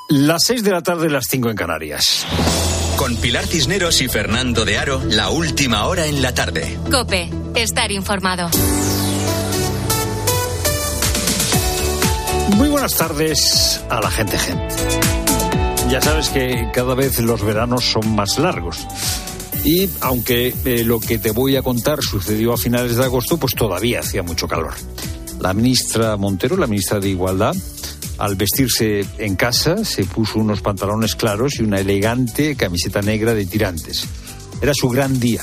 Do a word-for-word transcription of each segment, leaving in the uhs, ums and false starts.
Las seis de la tarde, las cinco en Canarias. Con Pilar Cisneros y Fernando de Aro, la última hora en la tarde. COPE, estar informado. Muy buenas tardes a la gente gente. Ya sabes que cada vez los veranos son más largos. Y aunque eh, lo que te voy a contar sucedió a finales de agosto, pues todavía hacía mucho calor. La ministra Montero, la ministra de Igualdad, al vestirse en casa, se puso unos pantalones claros y una elegante camiseta negra de tirantes. Era su gran día,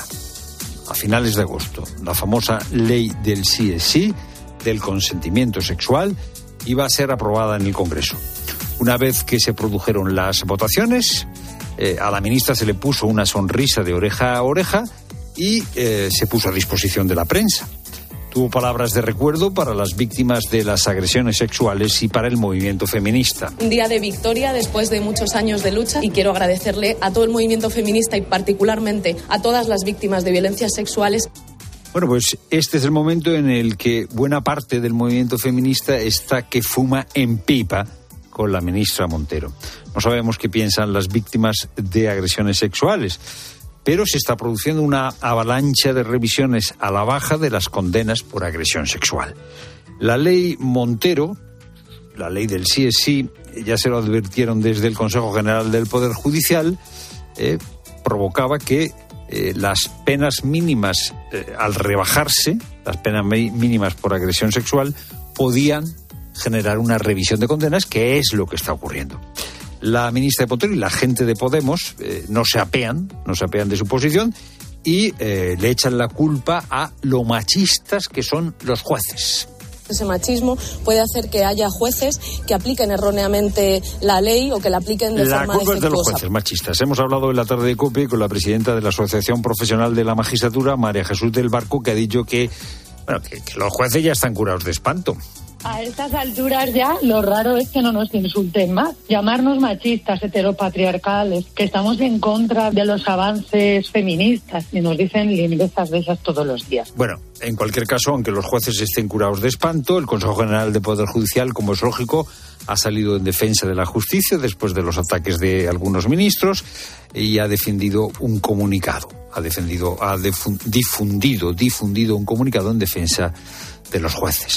a finales de agosto. La famosa ley del sí es sí, del consentimiento sexual, iba a ser aprobada en el Congreso. Una vez que se produjeron las votaciones, eh, a la ministra se le puso una sonrisa de oreja a oreja y eh, se puso a disposición de la prensa. Tuvo palabras de recuerdo para las víctimas de las agresiones sexuales y para el movimiento feminista. Un día de victoria después de muchos años de lucha y quiero agradecerle a todo el movimiento feminista y particularmente a todas las víctimas de violencias sexuales. Bueno, pues este es el momento en el que buena parte del movimiento feminista está que fuma en pipa con la ministra Montero. No sabemos qué piensan las víctimas de agresiones sexuales, pero se está produciendo una avalancha de revisiones a la baja de las condenas por agresión sexual. La ley Montero, la ley del sí es sí, ya se lo advirtieron desde el Consejo General del Poder Judicial, eh, provocaba que eh, las penas mínimas, eh, al rebajarse, las penas mínimas por agresión sexual, podían generar una revisión de condenas, que es lo que está ocurriendo. La ministra de Montero y la gente de Podemos eh, no se apean, no se apean de su posición y eh, le echan la culpa a lo machistas que son los jueces. Ese machismo puede hacer que haya jueces que apliquen erróneamente la ley o que la apliquen de la forma defectuosa. La culpa es de los jueces machistas. Hemos hablado en la tarde de COPE con la presidenta de la Asociación Profesional de la Magistratura, María Jesús del Barco, que ha dicho que, bueno, que, que los jueces ya están curados de espanto. A estas alturas ya lo raro es que no nos insulten más. Llamarnos machistas, heteropatriarcales, que estamos en contra de los avances feministas y nos dicen lindezas de esas todos los días. Bueno, en cualquier caso, aunque los jueces estén curados de espanto, el Consejo General de Poder Judicial, como es lógico, ha salido en defensa de la justicia después de los ataques de algunos ministros y ha defendido un comunicado. Ha defendido, ha difundido, difundido un comunicado en defensa de los jueces.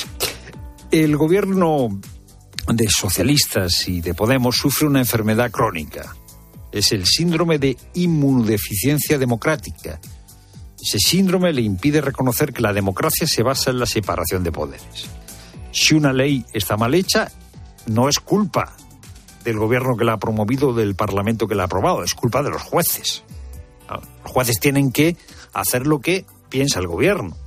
El gobierno de socialistas y de Podemos sufre una enfermedad crónica. Es el síndrome de inmunodeficiencia democrática. Ese síndrome le impide reconocer que la democracia se basa en la separación de poderes. Si una ley está mal hecha, no es culpa del gobierno que la ha promovido, del Parlamento que la ha aprobado, es culpa de los jueces. Los jueces tienen que hacer lo que piensa el gobierno.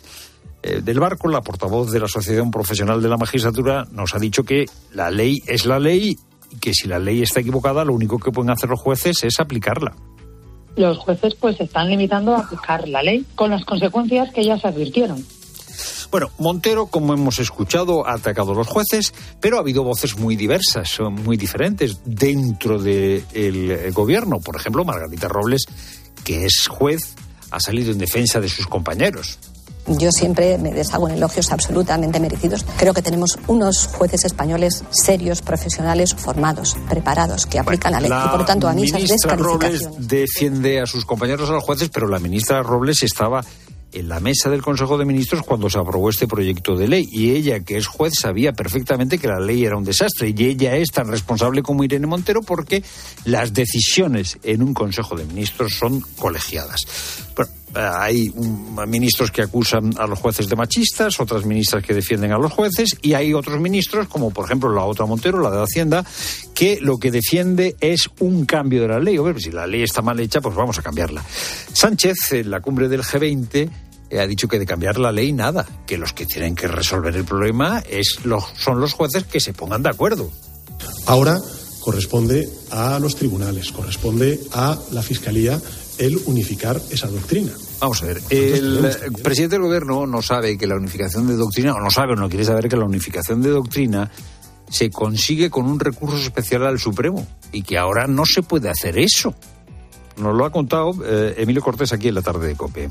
Eh, del Barco, la portavoz de la Asociación Profesional de la Magistratura, nos ha dicho que la ley es la ley y que si la ley está equivocada, lo único que pueden hacer los jueces es aplicarla. Los jueces pues se están limitando a aplicar la ley con las consecuencias que ya se advirtieron. Bueno, Montero, como hemos escuchado, ha atacado a los jueces, pero ha habido voces muy diversas, muy diferentes dentro del gobierno. Por ejemplo, Margarita Robles, que es juez, ha salido en defensa de sus compañeros. Yo siempre me deshago en elogios absolutamente merecidos. Creo que tenemos unos jueces españoles serios, profesionales, formados, preparados, que aplican bueno, la ley. Y por lo tanto, a mí esas descalificaciones... Robles defiende a sus compañeros, a los jueces, pero la ministra Robles estaba en la mesa del Consejo de Ministros cuando se aprobó este proyecto de ley. Y ella, que es juez, sabía perfectamente que la ley era un desastre. Y ella es tan responsable como Irene Montero porque las decisiones en un Consejo de Ministros son colegiadas. Bueno, hay um, ministros que acusan a los jueces de machistas, otras ministras que defienden a los jueces, y hay otros ministros, como por ejemplo la otra Montero, la de Hacienda, que lo que defiende es un cambio de la ley. O ver, si la ley está mal hecha, pues vamos a cambiarla. Sánchez, en la cumbre del G veinte, eh, ha dicho que de cambiar la ley nada, que los que tienen que resolver el problema es los, son los jueces que se pongan de acuerdo. Ahora corresponde a los tribunales, corresponde a la Fiscalía el unificar esa doctrina. Vamos a ver, el presidente del gobierno no sabe que la unificación de doctrina, o no sabe o no quiere saber que la unificación de doctrina se consigue con un recurso especial al Supremo y que ahora no se puede hacer eso. Nos lo ha contado eh, Emilio Cortés aquí en la tarde de COPE.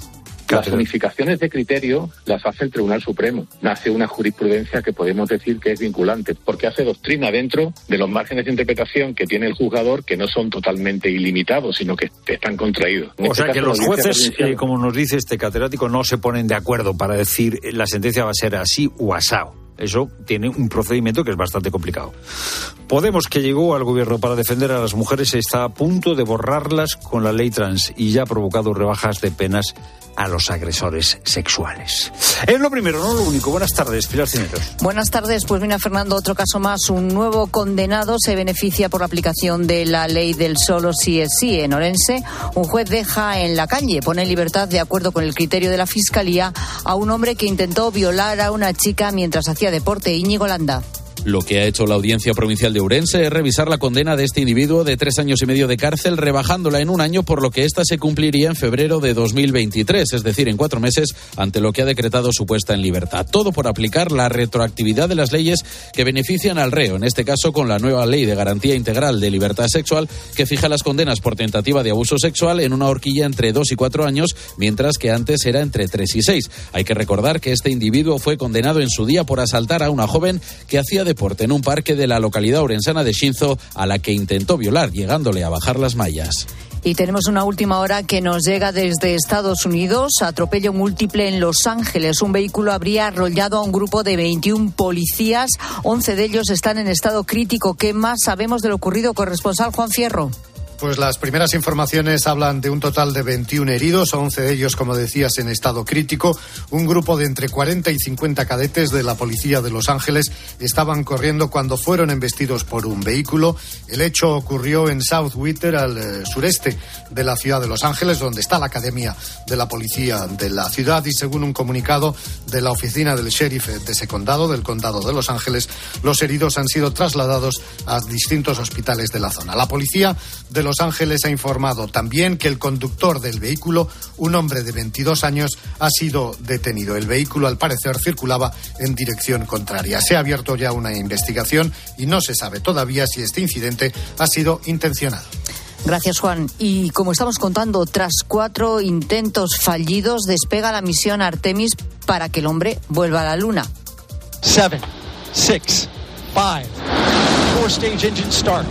Las unificaciones de criterio las hace el Tribunal Supremo. Nace una jurisprudencia que podemos decir que es vinculante, porque hace doctrina dentro de los márgenes de interpretación que tiene el juzgador, que no son totalmente ilimitados, sino que están contraídos. En o este sea que caso, los jueces, provincial... eh, como nos dice este catedrático, no se ponen de acuerdo para decir la sentencia va a ser así o asao. Eso tiene un procedimiento que es bastante complicado. Podemos, que llegó al gobierno para defender a las mujeres, está a punto de borrarlas con la ley trans y ya ha provocado rebajas de penas a los agresores sexuales. Es lo primero, no lo único. Buenas tardes, Pilar Cisneros. Buenas tardes. Pues mira, Fernando, otro caso más. Un nuevo condenado se beneficia por la aplicación de la ley del solo sí es sí. En Orense, un juez deja en la calle, pone en libertad, de acuerdo con el criterio de la Fiscalía, a un hombre que intentó violar a una chica mientras hacía deporte. Íñigo Landa. Lo que ha hecho la Audiencia Provincial de Ourense es revisar la condena de este individuo de tres años y medio de cárcel, rebajándola en un año, por lo que ésta se cumpliría en febrero de dos mil veintitrés, es decir, en cuatro meses, ante lo que ha decretado su puesta en libertad. Todo por aplicar la retroactividad de las leyes que benefician al reo, en este caso con la nueva Ley de Garantía Integral de Libertad Sexual, que fija las condenas por tentativa de abuso sexual en una horquilla entre dos y cuatro años, mientras que antes era entre tres y seis. Hay que recordar que este individuo fue condenado en su día por asaltar a una joven que hacía deporte en un parque de la localidad orensana de Xinzo, a la que intentó violar, llegándole a bajar las mallas. Y tenemos una última hora que nos llega desde Estados Unidos. Atropello múltiple en Los Ángeles. Un vehículo habría arrollado a un grupo de veintiún policías. once de ellos están en estado crítico. ¿Qué más sabemos de lo ocurrido? Corresponsal Juan Fierro. Pues las primeras informaciones hablan de un total de veintiún heridos, once de ellos, como decías, en estado crítico. Un grupo de entre cuarenta y cincuenta cadetes de la policía de Los Ángeles estaban corriendo cuando fueron embestidos por un vehículo. El hecho ocurrió en South Whitter, al eh, sureste de la ciudad de Los Ángeles, donde está la academia de la policía de la ciudad, y según un comunicado de la oficina del sheriff de ese condado, del condado de Los Ángeles, los heridos han sido trasladados a distintos hospitales de la zona. La policía de Los Ángeles ha informado también que el conductor del vehículo, un hombre de veintidós años, ha sido detenido. El vehículo, al parecer, circulaba en dirección contraria. Se ha abierto ya una investigación y no se sabe todavía si este incidente ha sido intencionado. Gracias, Juan. Y como estamos contando, tras cuatro intentos fallidos, despega la misión Artemis para que el hombre vuelva a la Luna. Seven, six, five, four stage engine start.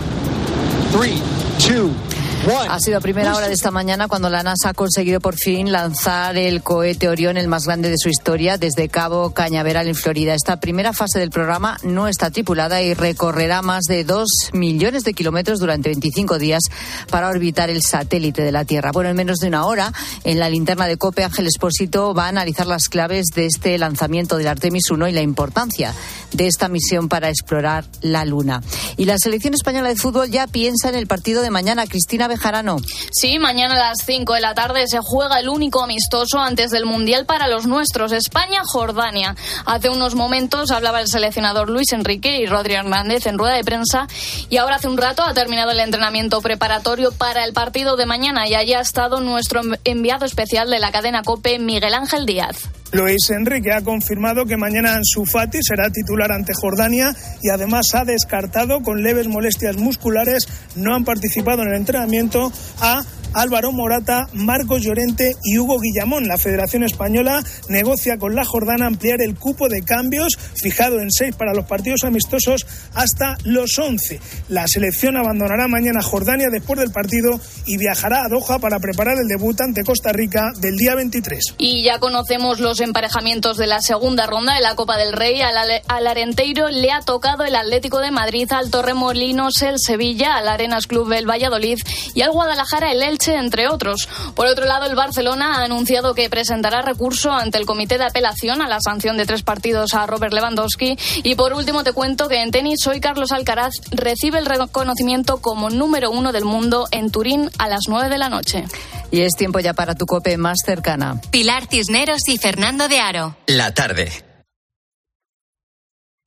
Three, two, one. Ha sido a primera hora de esta mañana cuando la NASA ha conseguido por fin lanzar el cohete Orión, el más grande de su historia, desde Cabo Cañaveral en Florida. Esta primera fase del programa no está tripulada y recorrerá más de dos millones de kilómetros durante veinticinco días para orbitar el satélite de la Tierra. Bueno, en menos de una hora, en la linterna de COPE, Ángel Expósito va a analizar las claves de este lanzamiento del Artemis uno y la importancia de esta misión para explorar la Luna. Y la selección española de fútbol ya piensa en el partido de mañana. Cristina Bejarano. Sí, mañana a las cinco de la tarde se juega el único amistoso antes del Mundial para los nuestros, España-Jordania. Hace unos momentos hablaba el seleccionador Luis Enrique y Rodri Hernández en rueda de prensa, y ahora hace un rato ha terminado el entrenamiento preparatorio para el partido de mañana, y allí ha estado nuestro enviado especial de la cadena COPE, Miguel Ángel Díaz. Luis Enrique ha confirmado que mañana Ansu Fati será titular ante Jordania, y además ha descartado con leves molestias musculares, no han participado en el entrenamiento, a Álvaro Morata, Marcos Llorente y Hugo Guillamón. La Federación Española negocia con la jordana ampliar el cupo de cambios, fijado en seis para los partidos amistosos, hasta los once. La selección abandonará mañana Jordania después del partido y viajará a Doha para preparar el debut ante Costa Rica del día veintitrés. Y ya conocemos los emparejamientos de la segunda ronda de la Copa del Rey. Al, al Arenteiro le ha tocado el Atlético de Madrid, al Torremolinos el Sevilla, al Arenas Club el Valladolid y al Guadalajara el Elche, entre otros. Por otro lado, el Barcelona ha anunciado que presentará recurso ante el comité de apelación a la sanción de tres partidos a Robert Lewandowski. Y por último te cuento que en tenis hoy Carlos Alcaraz recibe el reconocimiento como número uno del mundo en Turín a las nueve de la noche. Y es tiempo ya para tu COPE más cercana. Pilar Cisneros y Fernando de Aro. La tarde.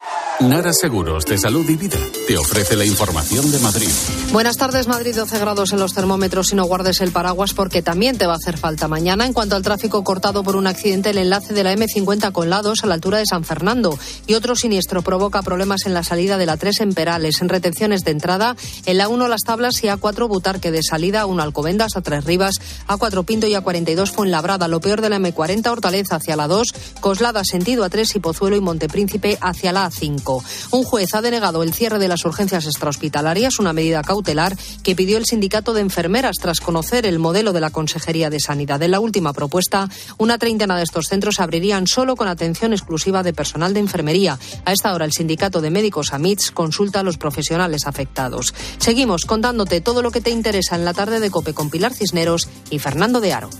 Nara Seguros de Salud y Vida te ofrece la información de Madrid. Buenas tardes, Madrid, doce grados en los termómetros y no guardes el paraguas porque también te va a hacer falta mañana. En cuanto al tráfico cortado por un accidente, el enlace de la eme cincuenta con la A dos a la altura de San Fernando. Y otro siniestro provoca problemas en la salida de la tres en Perales, en retenciones de entrada, en la uno Las Tablas y A cuatro Butarque, de salida uno Alcobendas, A tres Rivas, A cuatro Pinto y A cuarenta y dos Fuenlabrada. Lo peor de la eme cuarenta, Hortaleza hacia la dos, Coslada sentido A tres y Pozuelo y Montepríncipe hacia la A cinco. Un juez ha denegado el cierre de las urgencias extrahospitalarias, una medida cautelar que pidió el sindicato de enfermeras tras conocer el modelo de la Consejería de Sanidad. En la última propuesta, una treintena de estos centros abrirían solo con atención exclusiva de personal de enfermería. A esta hora, el sindicato de médicos AMITS consulta a los profesionales afectados. Seguimos contándote todo lo que te interesa en la tarde de COPE con Pilar Cisneros y Fernando de Aro.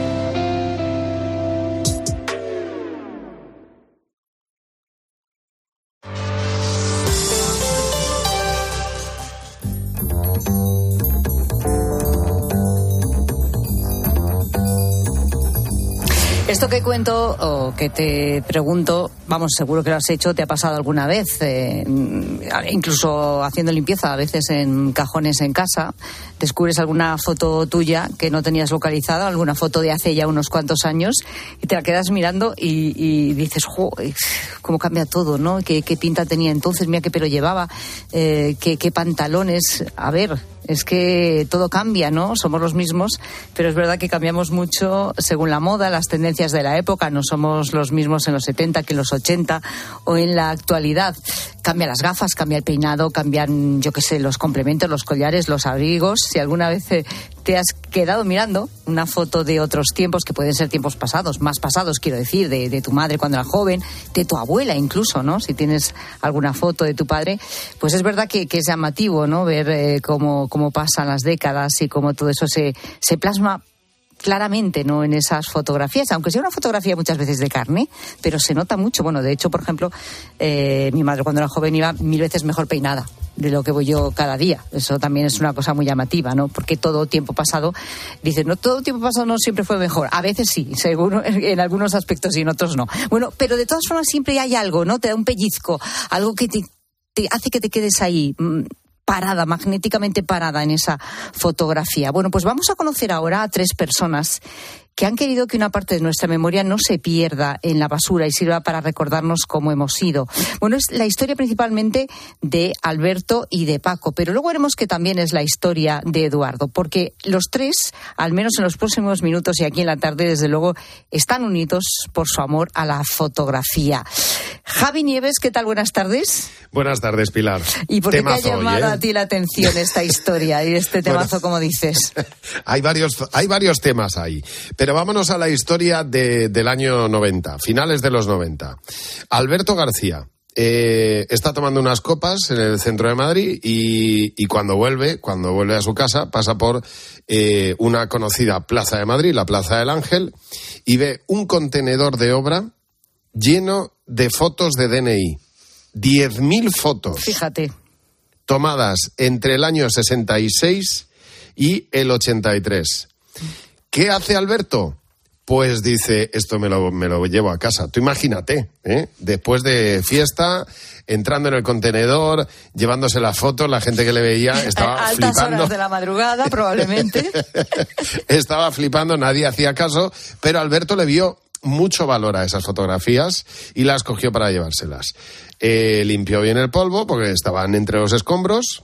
Esto que cuento o que te pregunto, vamos, seguro que lo has hecho, te ha pasado alguna vez, eh, incluso haciendo limpieza, a veces en cajones en casa, descubres alguna foto tuya que no tenías localizada, alguna foto de hace ya unos cuantos años, y te la quedas mirando y, y dices, jo, cómo cambia todo, ¿no? ¿Qué, qué pinta tenía entonces? Mira qué pelo llevaba, eh, qué, qué pantalones, a ver... Es que todo cambia, ¿no? Somos los mismos, pero es verdad que cambiamos mucho según la moda, las tendencias de la época. No somos los mismos en los setenta que en los ochenta o en la actualidad. Cambian las gafas, cambia el peinado, cambian, yo qué sé, los complementos, los collares, los abrigos. Si alguna vez te has quedado mirando una foto de otros tiempos, que pueden ser tiempos pasados, más pasados, quiero decir, de, de tu madre cuando era joven, de tu abuela incluso, ¿no? Si tienes alguna foto de tu padre, pues es verdad que, que es llamativo, ¿no? Ver eh, cómo, cómo pasan las décadas y cómo todo eso se, se plasma claramente, ¿no? En esas fotografías, aunque sea una fotografía muchas veces de carne, pero se nota mucho. Bueno, de hecho, por ejemplo, eh, mi madre cuando era joven iba mil veces mejor peinada de lo que voy yo cada día. Eso también es una cosa muy llamativa, ¿no? Porque todo tiempo pasado, dices, no, todo tiempo pasado no siempre fue mejor. A veces sí, seguro, en algunos aspectos y en otros no. Bueno, pero de todas formas siempre hay algo, ¿no? Te da un pellizco, algo que te, te hace que te quedes ahí, parada, magnéticamente parada en esa fotografía. Bueno, pues vamos a conocer ahora a tres personas que han querido que una parte de nuestra memoria no se pierda en la basura y sirva para recordarnos cómo hemos sido. Bueno, es la historia principalmente de Alberto y de Paco, pero luego veremos que también es la historia de Eduardo, porque los tres, al menos en los próximos minutos y aquí en la tarde, desde luego, están unidos por su amor a la fotografía. Javi Nieves, ¿qué tal? Buenas tardes. Buenas tardes, Pilar. ¿Y por qué Temazo te ha llamado hoy, ¿eh? a ti la atención esta historia y este temazo, bueno, como dices? Hay varios, hay varios temas ahí, pero vámonos a la historia de, del año noventa, finales de los noventa. Alberto García eh, está tomando unas copas en el centro de Madrid y, y cuando vuelve, cuando vuelve a su casa, pasa por eh, una conocida plaza de Madrid, la Plaza del Ángel, y ve un contenedor de obra lleno de fotos de D N I. diez mil fotos. Fíjate. Tomadas entre el año sesenta y seis y el ochenta y tres. ¿Qué hace Alberto? Pues dice, esto me lo, me lo llevo a casa. Tú imagínate, ¿eh? Después de fiesta, entrando en el contenedor, llevándose las fotos, la gente que le veía estaba a altas flipando. Horas de la madrugada, probablemente. Estaba flipando, nadie hacía caso, pero Alberto le vio mucho valor a esas fotografías y las cogió para llevárselas. Eh, limpió bien el polvo porque estaban entre los escombros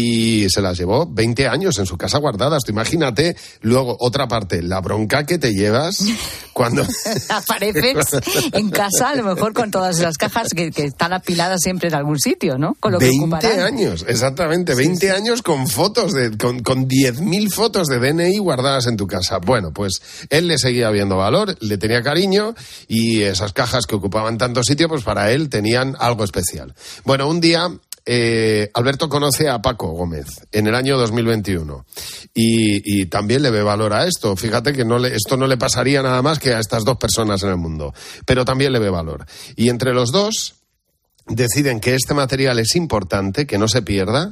y se las llevó veinte años en su casa guardadas. Tú imagínate, luego, otra parte, la bronca que te llevas cuando... Apareces en casa, a lo mejor con todas las cajas que, que están apiladas siempre en algún sitio, ¿no? Con lo que veinte años, exactamente, sí, veinte sí. años con fotos, de, con, con diez mil fotos de D N I guardadas en tu casa. Bueno, pues él le seguía viendo valor, le tenía cariño y esas cajas que ocupaban tanto sitio, pues para él tenían algo especial. Bueno, un día... Eh, Alberto conoce a Paco Gómez en el año dos mil veintiuno y, y también le ve valor a esto. Fíjate que no le, esto no le pasaría nada más que a estas dos personas en el mundo, pero también le ve valor. Y entre los dos deciden que este material es importante, que no se pierda,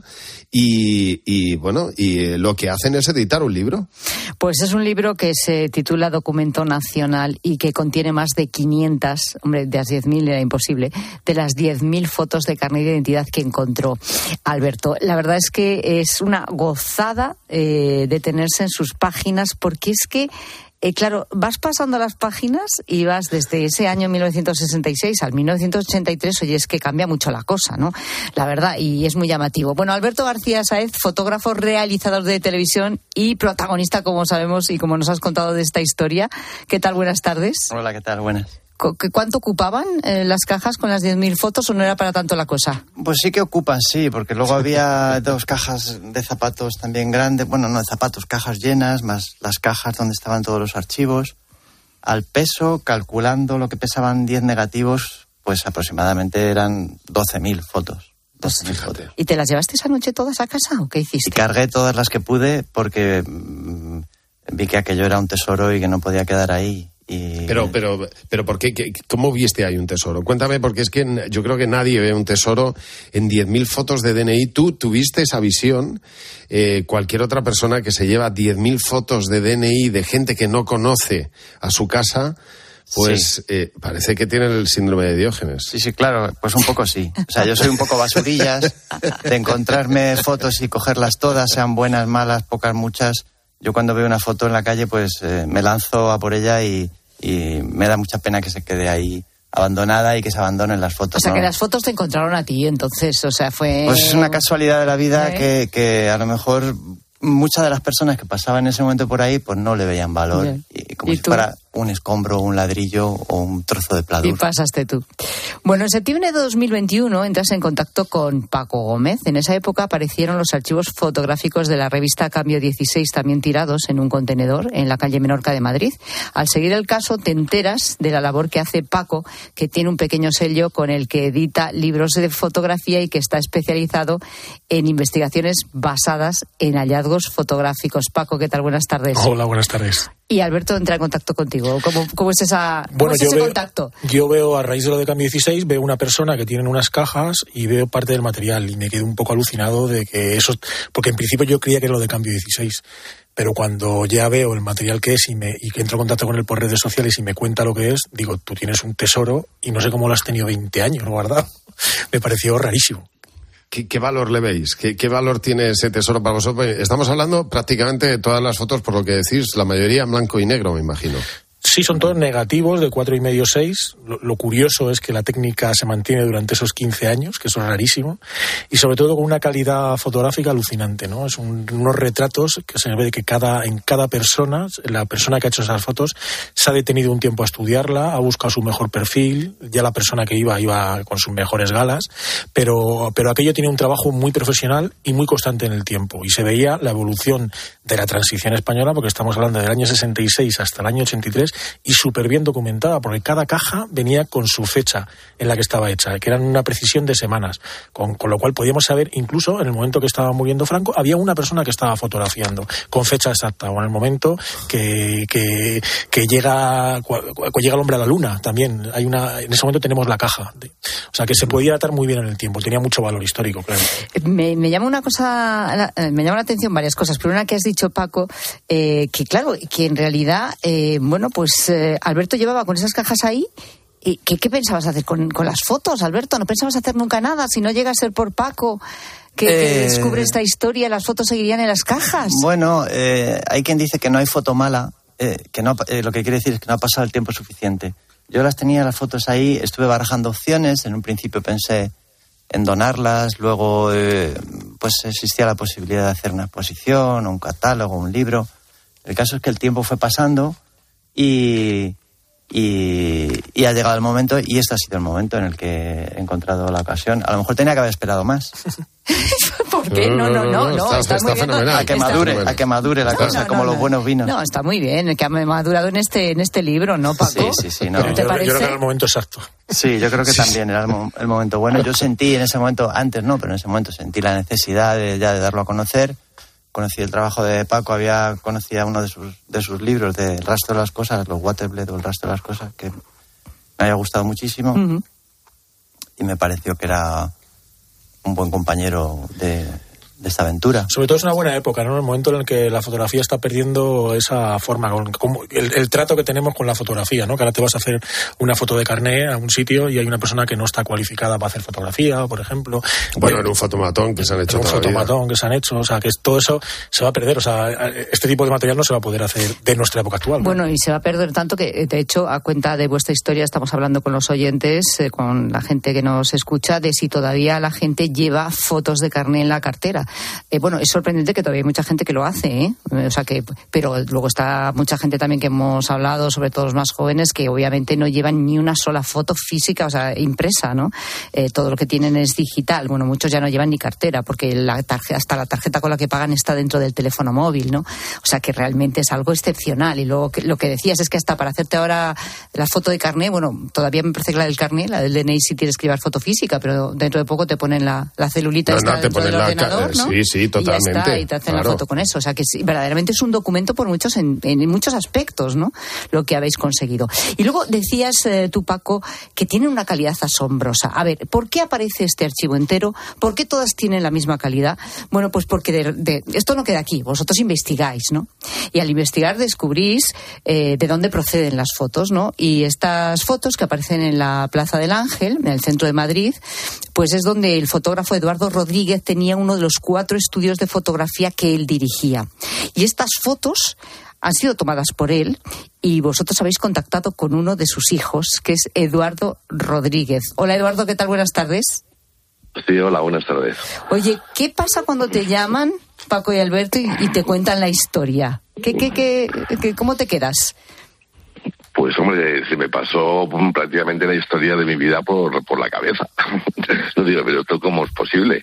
y, y bueno, y lo que hacen es editar un libro. Pues es un libro que se titula Documento Nacional y que contiene más de quinientas, hombre, de las diez mil era imposible, de las diez mil fotos de carnet de identidad que encontró Alberto. La verdad es que es una gozada eh, detenerse en sus páginas, porque es que Eh, claro, vas pasando las páginas y vas desde ese año mil novecientos sesenta y seis al mil novecientos ochenta y tres, oye, es que cambia mucho la cosa, ¿no? La verdad, y es muy llamativo. Bueno, Alberto García Sáez, fotógrafo, realizador de televisión y protagonista, como sabemos y como nos has contado de esta historia. ¿Qué tal? Buenas tardes. Hola, ¿qué tal? Buenas. ¿Cuánto ocupaban eh, las cajas con las diez mil fotos o no era para tanto la cosa? Pues sí que ocupan, sí, porque luego había dos cajas de zapatos también grandes, bueno, no de zapatos, cajas llenas, más las cajas donde estaban todos los archivos. Al peso, calculando lo que pesaban diez negativos, pues aproximadamente eran doce mil fotos. doce mil fotos. ¿Y te las llevaste esa noche todas a casa o qué hiciste? Y cargué todas las que pude porque mmm, vi que aquello era un tesoro y que no podía quedar ahí. Y... Pero, pero, pero, ¿por qué? ¿Cómo viste ahí un tesoro? Cuéntame, porque es que yo creo que nadie ve un tesoro en diez mil fotos de D N I. Tú tuviste esa visión. Eh, cualquier otra persona que se lleva diez mil fotos de D N I de gente que no conoce a su casa, pues sí. eh, parece que tiene el síndrome de Diógenes. Sí, sí, claro, pues un poco sí. O sea, yo soy un poco basurillas de encontrarme fotos y cogerlas todas, sean buenas, malas, pocas, muchas. Yo cuando veo una foto en la calle, pues eh, me lanzo a por ella y, y me da mucha pena que se quede ahí abandonada y que se abandonen las fotos. O sea, ¿no? Que las fotos te encontraron a ti, entonces, o sea, fue... Pues es una casualidad de la vida ¿Eh? que, que a lo mejor muchas de las personas que pasaban en ese momento por ahí, pues no le veían valor. Yeah. Y como ¿Y si tú? fuera un escombro, un ladrillo o un trozo de pladur. Y pasaste tú. Bueno, en septiembre de dos mil veintiuno entras en contacto con Paco Gómez. En esa época aparecieron los archivos fotográficos de la revista Cambio dieciséis, también tirados en un contenedor en la calle Menorca de Madrid. Al seguir el caso te enteras de la labor que hace Paco, que tiene un pequeño sello con el que edita libros de fotografía y que está especializado en investigaciones basadas en hallazgos fotográficos. Paco, ¿qué tal? Buenas tardes. Hola, buenas tardes. Y Alberto entra en contacto contigo. ¿Cómo, cómo es, esa, ¿cómo bueno, es ese veo, contacto? Yo veo, a raíz de lo de Cambio dieciséis, veo una persona que tiene unas cajas y veo parte del material y me quedo un poco alucinado de que eso... Porque en principio yo creía que era lo de Cambio dieciséis, pero cuando ya veo el material que es y, me, y que entro en contacto con él por redes sociales y me cuenta lo que es, digo, tú tienes un tesoro y no sé cómo lo has tenido veinte años guardado. Me pareció rarísimo. ¿Qué, ¿Qué valor le veis? ¿Qué, ¿Qué valor tiene ese tesoro para vosotros? Estamos hablando prácticamente de todas las fotos, por lo que decís, la mayoría en blanco y negro, me imagino. Sí, son todos negativos de cuatro y medio seis. Lo, lo curioso es que la técnica se mantiene durante esos quince años, que eso es rarísimo, y sobre todo con una calidad fotográfica alucinante, ¿no? Es un, unos retratos que se ve que cada, en cada persona, la persona que ha hecho esas fotos, se ha detenido un tiempo a estudiarla, ha buscado su mejor perfil, ya la persona que iba, iba con sus mejores galas, pero, pero aquello tiene un trabajo muy profesional y muy constante en el tiempo, y se veía la evolución de la transición española, porque estamos hablando del año sesenta y seis hasta el año ochenta y tres, y súper bien documentada, porque cada caja venía con su fecha en la que estaba hecha, que eran una precisión de semanas, con, con lo cual podíamos saber, incluso en el momento que estaba muriendo Franco, había una persona que estaba fotografiando con fecha exacta, o en el momento que, que, que llega, que llega el hombre a la luna, también hay una, en ese momento tenemos la caja, de, o sea que se podía datar muy bien en el tiempo, tenía mucho valor histórico, claro. Me, me llama una cosa, me llama la atención varias cosas, pero una que has dicho, Paco, eh, que claro, que en realidad, eh, bueno, pues Pues eh, Alberto llevaba con esas cajas ahí. ¿Y qué, qué pensabas hacer con, con las fotos, Alberto? ¿No pensabas hacer nunca nada? Si no llega a ser por Paco que, eh, que descubre esta historia, las fotos seguirían en las cajas. Bueno, eh, hay quien dice que no hay foto mala, eh, que no, eh, lo que quiere decir es que no ha pasado el tiempo suficiente. Yo las tenía, las fotos ahí, estuve barajando opciones. En un principio pensé en donarlas, luego eh, pues existía la posibilidad de hacer una exposición, un catálogo, un libro. El caso es que el tiempo fue pasando. Y, y, y ha llegado el momento, y este ha sido el momento en el que he encontrado la ocasión. A lo mejor tenía que haber esperado más. ¿Por qué? No, no, no, no, está, está, está muy bien. fenomenal. A que madure, a que madure la no, cosa, no, como no, los no. buenos vinos. No, está muy bien, que ha madurado en este, en este libro, ¿no, Paco? Sí, sí, sí. No. ¿Te yo, parece? yo creo que era el momento exacto. Sí, yo creo que también era el, mo- el momento bueno. Yo sentí en ese momento, antes no, pero en ese momento sentí la necesidad de, ya de darlo a conocer. Conocí el trabajo de Paco, había conocido uno de sus, de sus libros, de El rastro de las cosas, los Waterblade o El rastro de las cosas, que me había gustado muchísimo. Uh-huh. y me pareció que era un buen compañero de, de esta aventura. Sobre todo es una buena época, ¿no? El momento en el que la fotografía está perdiendo esa forma, con, como el, el trato que tenemos con la fotografía, ¿no? Que ahora te vas a hacer una foto de carné a un sitio y hay una persona que no está cualificada para hacer fotografía, por ejemplo. Bueno, eh, en un fotomatón que se han hecho en un todavía. fotomatón que se han hecho, o sea, que todo eso se va a perder, o sea, este tipo de material no se va a poder hacer de nuestra época actual, ¿no? Bueno, y se va a perder tanto que, de hecho, a cuenta de vuestra historia, estamos hablando con los oyentes, eh, con la gente que nos escucha, de si todavía la gente lleva fotos de carné en la cartera. Eh, bueno, es sorprendente que todavía hay mucha gente que lo hace, ¿eh? O sea que, pero luego está mucha gente también que hemos hablado, sobre todo los más jóvenes, que obviamente no llevan ni una sola foto física, o sea, impresa, ¿no? Eh, todo lo que tienen es digital. Bueno, muchos ya no llevan ni cartera, porque la tarjeta, hasta la tarjeta con la que pagan está dentro del teléfono móvil, ¿no? O sea que realmente es algo excepcional. Y luego que, lo que decías es que hasta para hacerte ahora la foto de carné, bueno, todavía me parece que la del carné, la del D N I sí tienes que llevar foto física, pero dentro de poco te ponen la, la celulita no, esta no, te dentro ponen del la ordenador, ca- ¿no? Sí, sí, totalmente. Y ya está, y te hacen claro. la foto con eso. O sea que sí, verdaderamente es un documento por muchos en, en muchos aspectos, ¿no? Lo que habéis conseguido. Y luego decías eh, tú, Paco, que tiene una calidad asombrosa. A ver, ¿por qué aparece este archivo entero? ¿Por qué todas tienen la misma calidad? Bueno, pues porque de, de, esto no queda aquí. Vosotros investigáis, ¿no? Y al investigar descubrís eh, de dónde proceden las fotos, ¿no? Y estas fotos que aparecen en la Plaza del Ángel, en el centro de Madrid, pues es donde el fotógrafo Eduardo Rodríguez tenía uno de los cuatro estudios de fotografía que él dirigía. Y estas fotos han sido tomadas por él y vosotros habéis contactado con uno de sus hijos, que es Eduardo Rodríguez. Hola, Eduardo, ¿qué tal? Buenas tardes. Sí, hola, buenas tardes. Oye, ¿qué pasa cuando te llaman, Paco y Alberto, y, y te cuentan la historia? ¿Qué, qué, qué, qué, ¿Cómo te quedas? Pues, hombre, se me pasó prácticamente la historia de mi vida por, por la cabeza. No digo, pero esto cómo es posible.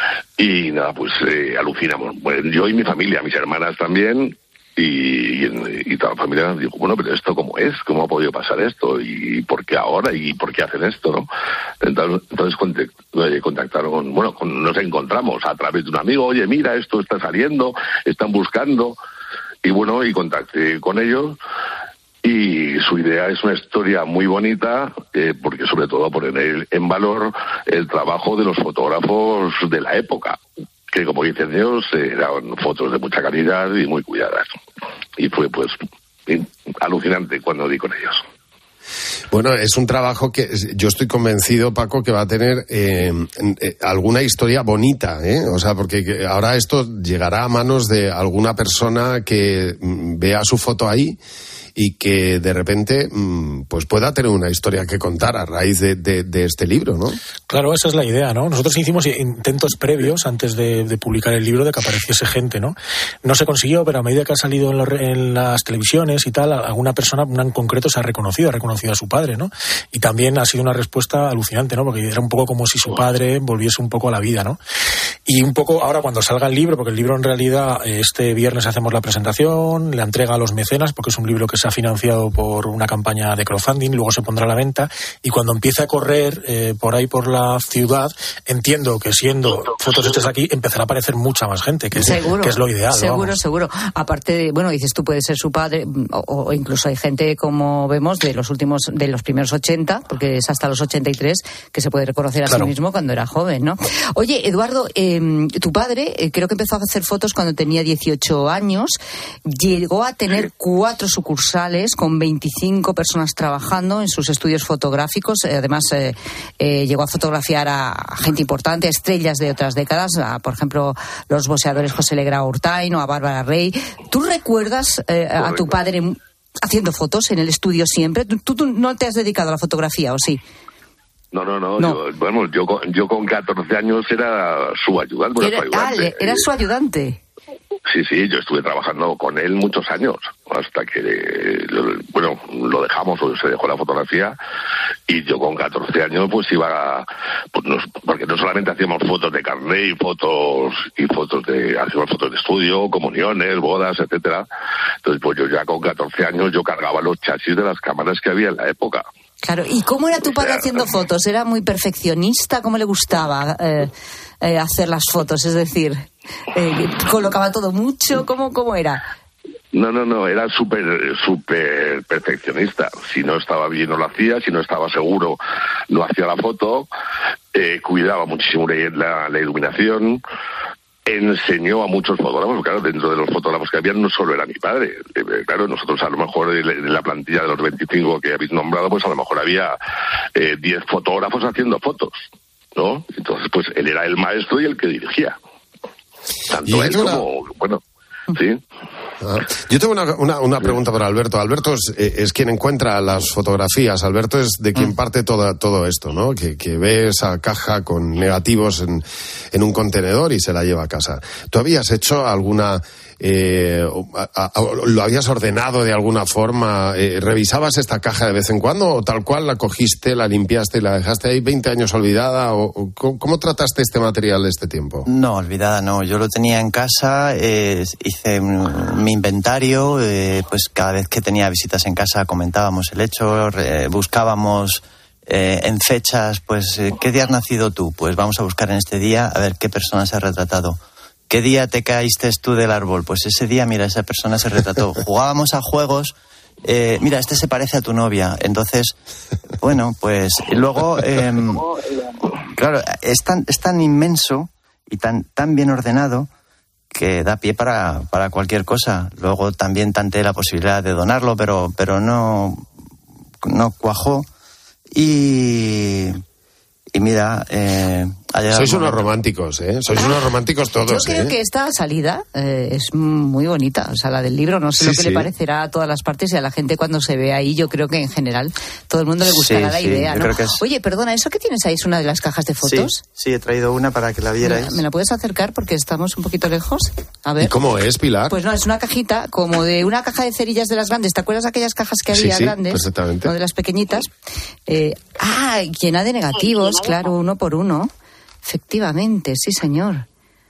Y nada, pues eh, alucinamos. Bueno, yo y mi familia, mis hermanas también, y, y, y toda la familia, digo, bueno, pero esto cómo es, cómo ha podido pasar esto, y por qué ahora, y por qué hacen esto, ¿no? Entonces, entonces contactaron, bueno, nos encontramos a través de un amigo, oye, mira, esto está saliendo, están buscando, y bueno, y contacté con ellos. Y su idea es una historia muy bonita, eh, porque sobre todo poner en valor el trabajo de los fotógrafos de la época, que como dicen ellos, eh, eran fotos de mucha calidad y muy cuidadas. Y fue pues alucinante cuando di con ellos. Bueno, es un trabajo que yo estoy convencido, Paco, que va a tener eh, eh, alguna historia bonita, ¿eh? O sea, porque ahora esto llegará a manos de alguna persona que vea su foto ahí y que de repente pues pueda tener una historia que contar a raíz de, de, de este libro, ¿no? Claro, esa es la idea, ¿no? Nosotros hicimos intentos previos antes de, de publicar el libro de que apareciese gente, ¿no? No se consiguió, pero a medida que ha salido en, lo, en las televisiones y tal, alguna persona, una en concreto, se ha reconocido, ha reconocido a su padre, ¿no? Y también ha sido una respuesta alucinante, ¿no? Porque era un poco como si su padre volviese un poco a la vida, ¿no? Y un poco ahora cuando salga el libro, porque el libro en realidad este viernes hacemos la presentación, la entrega a los mecenas, porque es un libro que se ha financiado por una campaña de crowdfunding, luego se pondrá a la venta, y cuando empiece a correr eh, por ahí por la ciudad, entiendo que siendo fotos hechas aquí, empezará a aparecer mucha más gente, que es, seguro, que es lo ideal. Seguro, vamos. seguro. Aparte de, bueno, dices tú puedes ser su padre, o, o incluso hay gente, como vemos, de los últimos, de los primeros ochenta, porque es hasta los ochenta y tres, que se puede reconocer a claro. sí mismo cuando era joven, ¿no? Oye, Eduardo, eh, tu padre, eh, creo que empezó a hacer fotos cuando tenía dieciocho años, llegó a tener cuatro sucursales con veinticinco personas trabajando en sus estudios fotográficos. Además, eh, eh, llegó a fotografiar a gente importante, a estrellas de otras décadas, a, por ejemplo, los boxeadores José Legrao Urtain o a Bárbara Rey. ¿Tú recuerdas eh, a tu padre haciendo fotos en el estudio siempre? ¿Tú, tú no te has dedicado a la fotografía, o sí? No, no, no. no. Yo, bueno, yo, yo con catorce años era su ayudante. Era, su ayudante. Ah, era su ayudante. Sí, sí, yo estuve trabajando con él muchos años, hasta que, bueno, lo dejamos, o se dejó la fotografía, y yo con catorce años pues iba, pues nos, porque no solamente hacíamos fotos de carné y fotos, y fotos de, hacíamos fotos de estudio, comuniones, bodas, etcétera. Entonces pues yo ya con catorce años yo cargaba los chasis de las cámaras que había en la época. Claro, ¿y cómo era tu padre haciendo fotos? ¿Era muy perfeccionista? ¿Cómo le gustaba eh, eh, hacer las fotos? Es decir, eh, ¿colocaba todo mucho? ¿Cómo, cómo era? No, no, no, era súper, súper perfeccionista. Si no estaba bien no lo hacía, si no estaba seguro no hacía la foto, eh, cuidaba muchísimo la, la iluminación, enseñó a muchos fotógrafos, claro, dentro de los fotógrafos que había no solo era mi padre, eh, claro, nosotros a lo mejor en la plantilla de los veinticinco que habéis nombrado, pues a lo mejor había eh, diez fotógrafos haciendo fotos, ¿no? Entonces, pues él era el maestro y el que dirigía. Tanto él una... como, bueno, sí. Ah, yo tengo una, una, una pregunta para Alberto. Alberto es, es quien encuentra las fotografías. Alberto es de quien parte todo, todo esto, ¿no? Que, que ve esa caja con negativos en, en un contenedor y se la lleva a casa. ¿Tú habías hecho alguna... Eh, a, a, ¿Lo habías ordenado de alguna forma? Eh, ¿Revisabas esta caja de vez en cuando o tal cual la cogiste, la limpiaste y la dejaste ahí veinte años olvidada? ¿O, o cómo, cómo trataste este material de este tiempo? No, olvidada no. Yo lo tenía en casa, eh, hice mi inventario, eh, pues cada vez que tenía visitas en casa comentábamos el hecho, eh, buscábamos eh, en fechas, pues eh, ¿qué día has nacido tú? Pues vamos a buscar en este día a ver qué persona se ha retratado. ¿Qué día te caíste tú del árbol? Pues ese día, mira, esa persona se retrató. Jugábamos a juegos, eh, mira, este se parece a tu novia. Entonces, bueno, pues y luego, eh, claro, es tan, es tan inmenso y tan, tan bien ordenado que da pie para, para cualquier cosa. Luego también tanteé la posibilidad de donarlo, pero, pero no, no cuajó. Y... Y mira, eh, sois unos románticos, ¿eh? Sois unos románticos todos. Yo creo ¿eh? que esta salida eh, es muy bonita, o sea, la del libro, no sé sí, lo que sí. le parecerá a todas las partes y a la gente cuando se ve ahí. Yo creo que en general todo el mundo le gustará sí, la sí, idea, ¿no? Es... Oye, perdona, ¿eso que tienes ahí es una de las cajas de fotos? Sí, sí, he traído una para que la vierais. ¿Me, ¿Me la puedes acercar porque estamos un poquito lejos? A ver. ¿Y cómo es, Pilar? Pues no, es una cajita como de una caja de cerillas de las grandes. ¿Te acuerdas de aquellas cajas que había sí, sí, grandes? Perfectamente. No de las pequeñitas. Eh, ah, llena de negativos, claro, uno por uno. Uno, efectivamente, sí señor.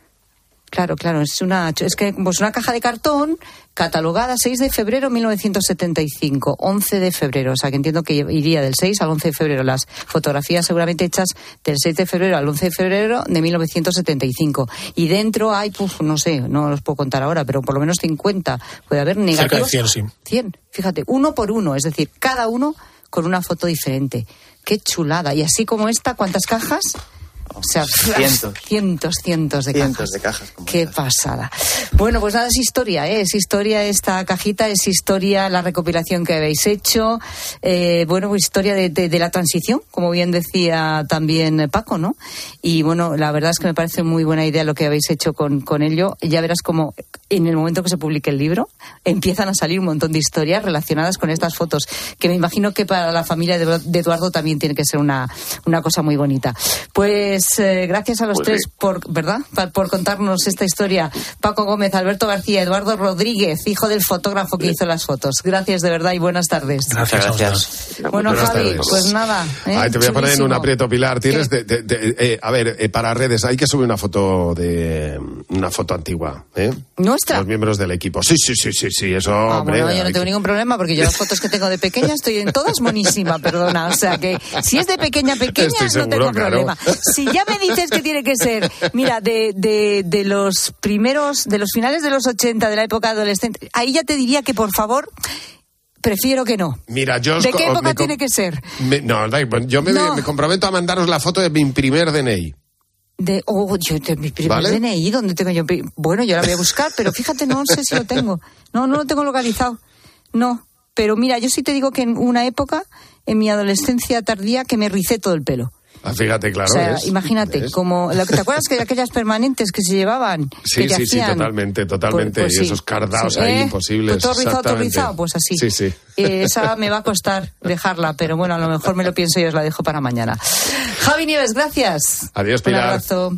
Claro, claro, es una es que pues una caja de cartón catalogada seis de febrero de mil novecientos setenta y cinco, once de febrero, o sea que entiendo que iría del seis al once de febrero, las fotografías seguramente hechas del seis de febrero al once de febrero de mil novecientos setenta y cinco. Y dentro hay, pues no sé, no los puedo contar ahora, pero por lo menos cincuenta, puede haber negativos. Cerca de cien, sí. cien, fíjate, uno por uno, es decir, cada uno con una foto diferente. Qué chulada. Y así como esta, ¿cuántas cajas? O sea, cientos, cientos, cientos de cientos cajas. de cajas. Qué estas. pasada. Bueno, pues nada, es historia, ¿eh? Es historia esta cajita, es historia la recopilación que habéis hecho. Eh, bueno, pues historia de, de, de la transición, como bien decía también Paco, ¿no? Y bueno, la verdad es que me parece muy buena idea lo que habéis hecho con, con ello. Ya verás como en el momento que se publique el libro empiezan a salir un montón de historias relacionadas con estas fotos, que me imagino que para la familia de, de Eduardo también tiene que ser una, una cosa muy bonita. Pues Eh, gracias a los pues tres sí. por, ¿verdad? Por contarnos esta historia. Paco Gómez, Alberto García, Eduardo Rodríguez, hijo del fotógrafo que sí. hizo las fotos. Gracias de verdad y buenas tardes. Gracias. Gracias. Bueno, buenas Javi, tardes. pues nada. ¿eh? Ay, te voy a poner en un aprieto, Pilar. Tienes de, de, de, eh, a ver, eh, para redes hay que subir una foto de una foto antigua, ¿eh? ¿Nuestra? Los miembros del equipo. Sí, sí, sí, sí, sí. Eso. Ah, hombre, bueno, yo no tengo que... ningún problema porque yo las fotos que tengo de pequeña estoy en todas monísima, perdona. O sea que si es de pequeña pequeña seguro, no tengo claro. problema. Si ya me dices que tiene que ser, mira, de, de, de los primeros, de los finales de los ochenta, de la época adolescente, ahí ya te diría que por favor, prefiero que no. Mira, yo os ¿De qué época me, tiene que ser? Me, no, yo me, no. me comprometo a mandaros la foto de mi primer D N I. De, oh, yo, de mi primer ¿Vale? D N I, ¿dónde tengo yo? Bueno, yo la voy a buscar, pero fíjate, no sé si lo tengo. No, no lo tengo localizado. No, pero mira, yo sí te digo que en una época, en mi adolescencia tardía, que me ricé todo el pelo. Ah, fíjate, claro. O sea, es, imagínate, es. como ¿te acuerdas que de aquellas permanentes que se llevaban? Sí, que sí, hacían? sí, totalmente, totalmente. Pues, pues y esos cardados sí. ahí ¿Eh? imposibles. Pues todo rizado, todo rizado, pues así. Sí, sí. Eh, esa me va a costar dejarla, pero bueno, a lo mejor me lo pienso y os la dejo para mañana. Javi Nieves, gracias. Adiós, Pilar. Un abrazo.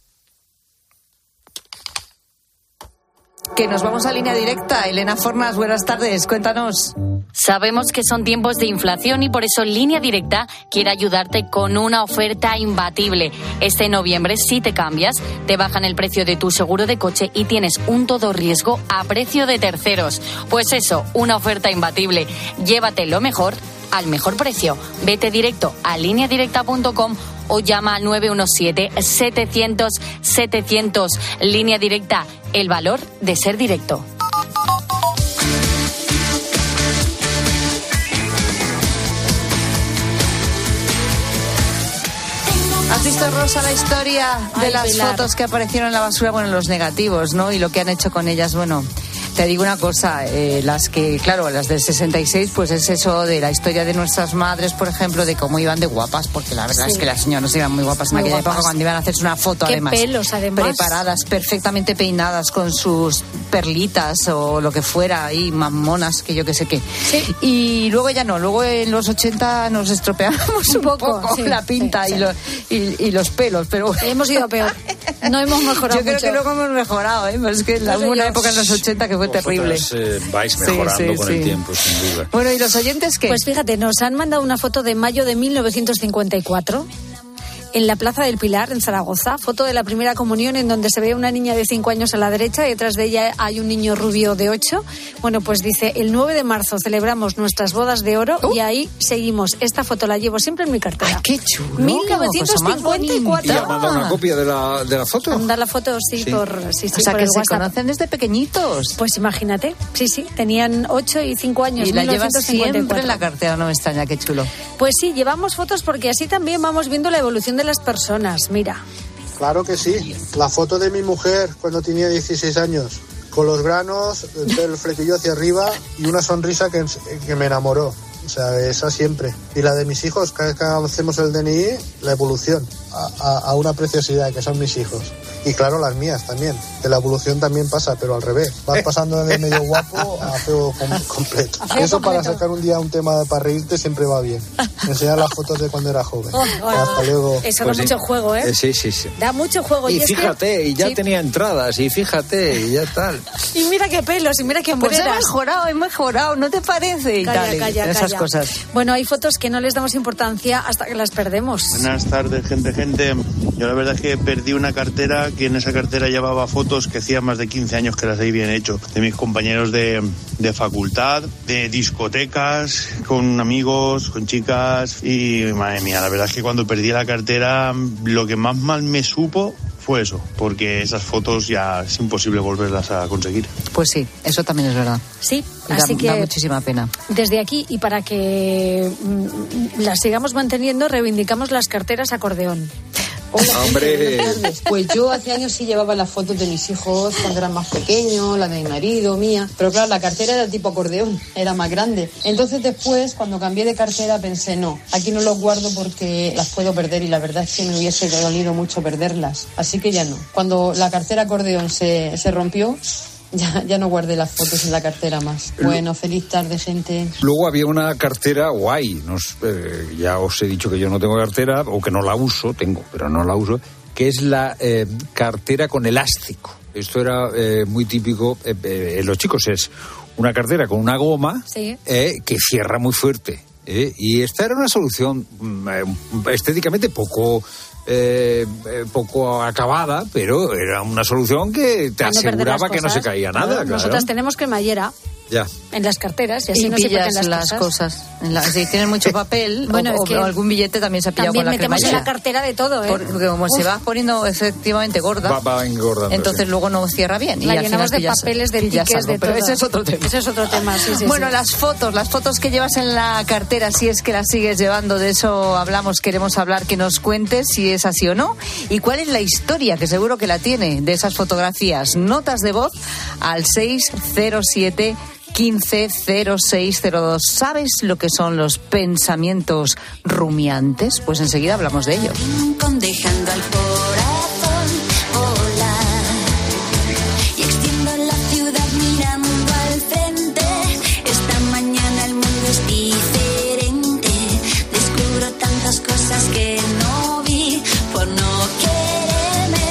Que nos vamos a línea directa. Elena Fornas, buenas tardes, cuéntanos. Sabemos que son tiempos de inflación y por eso Línea Directa quiere ayudarte con una oferta imbatible. Este noviembre, si te cambias, te bajan el precio de tu seguro de coche y tienes un todo riesgo a precio de terceros. Pues eso, una oferta imbatible. Llévate lo mejor al mejor precio. Vete directo a línea directa punto com o llama al nueve uno siete, setecientos, setecientos. Línea Directa, el valor de ser directo. visto, Rosa, la historia de Ay, las Pilar. fotos que aparecieron en la basura? Bueno, los negativos, ¿no? Y lo que han hecho con ellas, bueno... Te digo una cosa, eh, las que, claro, las del sesenta y seis, pues es eso de la historia de nuestras madres, por ejemplo, de cómo iban de guapas, porque la verdad Sí. es que las señoras iban muy guapas Muy en aquella guapas. época cuando iban a hacerse una foto, Qué además. pelos, además. Preparadas, perfectamente peinadas, con sus perlitas o lo que fuera, y mamonas, que yo que sé qué. Sí. Y luego ya no, luego en los ochenta nos estropeamos un, Un poco, poco sí, la pinta sí, y, sí. Lo- y, y los pelos, pero... Hemos ido peor. No hemos mejorado Yo creo mucho. que luego hemos mejorado, ¿eh? Pero es que la, No sé hubo una yo. época en los ochenta que fue terrible. Vosotras, eh, vais Sí, mejorando sí, con sí. el tiempo, sin duda. Bueno, ¿y los oyentes qué? Pues fíjate, nos han mandado una foto de mayo de mil novecientos cincuenta y cuatro en la Plaza del Pilar, en Zaragoza. Foto de la primera comunión en donde se ve una niña de cinco años a la derecha y detrás de ella hay un niño rubio de ocho. Bueno, pues dice, el nueve de marzo celebramos nuestras bodas de oro Uh. y ahí seguimos. Esta foto la llevo siempre en mi cartera. ¡Ay, qué chulo! mil Qué novecientos cincuenta y cosa más cuatro. ¿Y ha mandado una copia de la, de la foto? Mandar la foto, sí, Sí. por, sí, sí, O sea, por que el se WhatsApp. conocen desde pequeñitos. Pues imagínate, sí, sí, tenían ocho y cinco años. Y la mil llevas novecientos cincuenta y cuatro. siempre en la cartera, no me extraña, qué chulo. Pues sí, llevamos fotos porque así también vamos viendo la evolución de las personas. Mira, Claro que sí. La foto de mi mujer cuando tenía dieciséis años, con los granos, el pelo flequillo hacia arriba y una sonrisa que, que me enamoró. O sea, esa siempre. Y la de mis hijos, cada vez que hacemos el D N I, la evolución a, a, a una preciosidad, que son mis hijos. Y claro, las mías también. Que la evolución también pasa, pero al revés. Vas pasando de medio guapo a feo com- completo. A feo Eso para completo. sacar un día un tema para reírte siempre va bien. Enseñar las fotos de cuando era joven. Oh, oh, Hasta luego. eso Pues da sí. mucho juego, ¿eh? Eh, sí, sí, sí. Da mucho juego. Y es que- fíjate, y ya sí. tenía entradas, y fíjate, y ya tal. Y mira qué pelos, y mira qué Pues he hombreras. mejorado, he mejorado, ¿no te parece? Y Calla, tal, y calla, esas calla. cosas. Bueno, hay fotos que no les damos importancia hasta que las perdemos. Buenas tardes, gente, gente. Yo la verdad es que perdí una cartera que en esa cartera llevaba fotos que hacía más de quince años que las hay bien hecho. De mis compañeros de, de facultad, de discotecas, con amigos, con chicas. Y madre mía, la verdad es que cuando perdí la cartera, lo que más mal me supo fue eso, porque esas fotos ya es imposible volverlas a conseguir. Pues sí, eso también es verdad. Sí, Y da, así que da muchísima pena. desde aquí y para que mm, las sigamos manteniendo, reivindicamos las carteras acordeón. Hombre. Pues yo hace años sí llevaba las fotos de mis hijos cuando eran más pequeños, la de mi marido, mía. Pero claro, la cartera era tipo acordeón, era más grande. Entonces después, cuando cambié de cartera, pensé, no, aquí no los guardo porque las puedo perder y la verdad es que me hubiese dolido mucho perderlas. Así que ya no. Cuando la cartera acordeón se, se rompió, ya, ya no guardé las fotos en la cartera más. Bueno, feliz tarde, gente. Luego había una cartera guay, nos, eh, ya os he dicho que yo no tengo cartera, o que no la uso, tengo, pero no la uso, que es la eh, cartera con elástico. Esto era eh, muy típico eh, eh, en los chicos, es una cartera con una goma Sí. eh, que cierra muy fuerte. eh, y esta era una solución mm, eh, estéticamente poco... Eh, eh, poco acabada, pero era una solución que te Para no perder aseguraba las que no se cosas. caía nada. Claro, claro. Nosotras tenemos cremallera Ya. en las carteras y así Y no se pillas pierden las, las cosas. En la- si tienen mucho papel Bueno, o, es que o algún billete también se ha pillado También con la metemos en cremallera. la cartera de todo, ¿eh? Porque como se Uf. va poniendo efectivamente gorda, Va, va engordando. entonces sí. luego no cierra bien. La y al llenamos de final pillas- papeles, de pillas tickets, algo. de Pero todo. ese es otro tema. Ese es otro tema, sí, sí, Bueno, sí. las fotos, las fotos que llevas en la cartera, si es que las sigues llevando, de eso hablamos, queremos hablar, que nos cuentes si es así o no. Y cuál es la historia, que seguro que la tiene, de esas fotografías. Notas de voz al seis cero siete quince cero seis cero dos. ¿Sabes lo que son los pensamientos rumiantes? Pues enseguida hablamos de ello. Con dejando al corazón volar y extiendo la ciudad mirando al frente. Esta mañana el mundo es diferente. Descubro tantas cosas que no vi por no quererme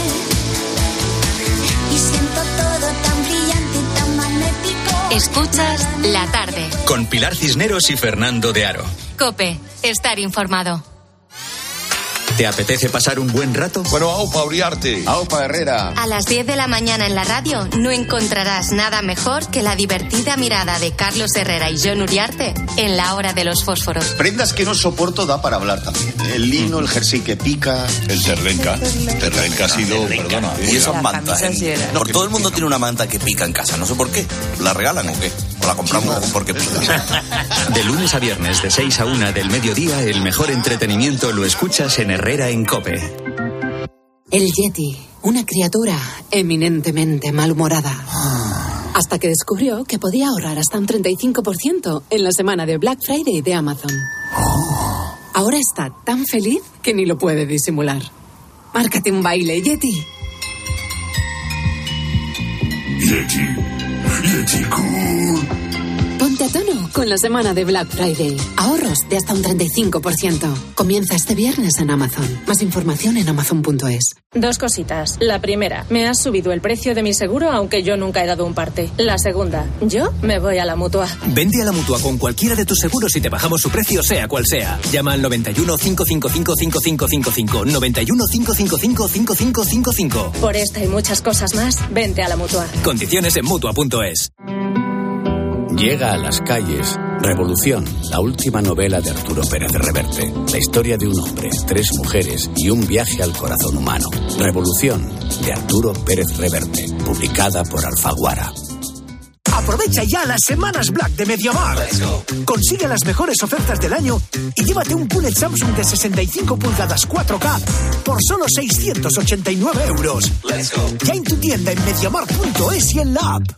y siento todo tan brillante y tan magnético. Escuchas La Tarde. Con Pilar Cisneros y Fernando de Aro. COPE. Estar informado. ¿Te apetece pasar un buen rato? Bueno, aupa Uriarte. Aupa Herrera. A las diez de la mañana en la radio no encontrarás nada mejor que la divertida mirada de Carlos Herrera y Jon Uriarte en La Hora de los Fósforos. Prendas que no soporto da para hablar también. El lino, el jersey que pica. El terlenca. Terlenca ha sido, perdona. Y esas La mantas. camisa sí ¿eh? era. No, todo el mundo tiene una manta que pica en casa, no sé por qué. ¿La regalan o qué? O la compramos porque... De lunes a viernes, de seis a una del mediodía, el mejor entretenimiento lo escuchas en Herrera en COPE. El Yeti, una criatura eminentemente malhumorada. Hasta que descubrió que podía ahorrar hasta un treinta y cinco por ciento en la semana de Black Friday de Amazon. Ahora está tan feliz que ni lo puede disimular. Márcate un baile, Yeti. Yeti, Yeti cool. Ponte a tono con la semana de Black Friday. Ahorros de hasta un treinta y cinco por ciento. Comienza este viernes en Amazon. Más información en amazon punto es. Dos cositas. La primera, me has subido el precio de mi seguro aunque yo nunca he dado un parte. La segunda, yo me voy a la Mutua. Vente a la Mutua con cualquiera de tus seguros y te bajamos su precio sea cual sea. Llama al noventa y uno, cinco cinco cinco, cinco cinco cinco cinco. noventa y uno, cinco cinco cinco, cinco cinco cinco cinco. Por esta y muchas cosas más, vente a la Mutua. Condiciones en mutua punto es. Llega a las calles Revolución, la última novela de Arturo Pérez Reverte. La historia de un hombre, tres mujeres y un viaje al corazón humano. Revolución, de Arturo Pérez Reverte, publicada por Alfaguara. Aprovecha ya las semanas Black de MediaMarkt. Consigue las mejores ofertas del año y llévate un Q L E D Samsung de sesenta y cinco pulgadas cuatro K por solo seiscientos ochenta y nueve euros. Ya en tu tienda en MediaMarkt punto es y en la app.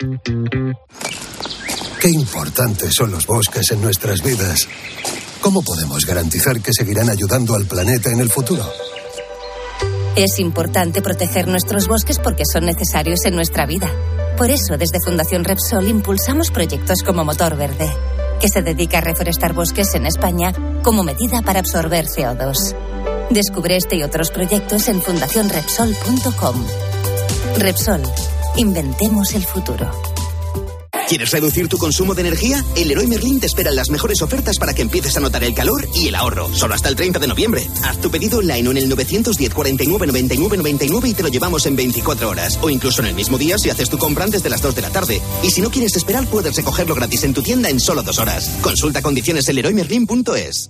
Qué importantes son los bosques en nuestras vidas. ¿Cómo podemos garantizar que seguirán ayudando al planeta en el futuro? Es importante proteger nuestros bosques porque son necesarios en nuestra vida. Por eso, desde Fundación Repsol impulsamos proyectos como Motor Verde, que se dedica a reforestar bosques en España como medida para absorber C O dos. Descubre este y otros proyectos en fundación repsol punto com. Repsol, inventemos el futuro. ¿Quieres reducir tu consumo de energía? El Leroy Merlin te espera en las mejores ofertas para que empieces a notar el calor y el ahorro. Solo hasta el treinta de noviembre. Haz tu pedido online o en el nueve uno cero, cuarenta y nueve, noventa y nueve, noventa y nueve y te lo llevamos en veinticuatro horas. O incluso en el mismo día si haces tu compra antes de las dos de la tarde. Y si no quieres esperar, puedes recogerlo gratis en tu tienda en solo dos horas. Consulta condiciones en leroy merlin punto es.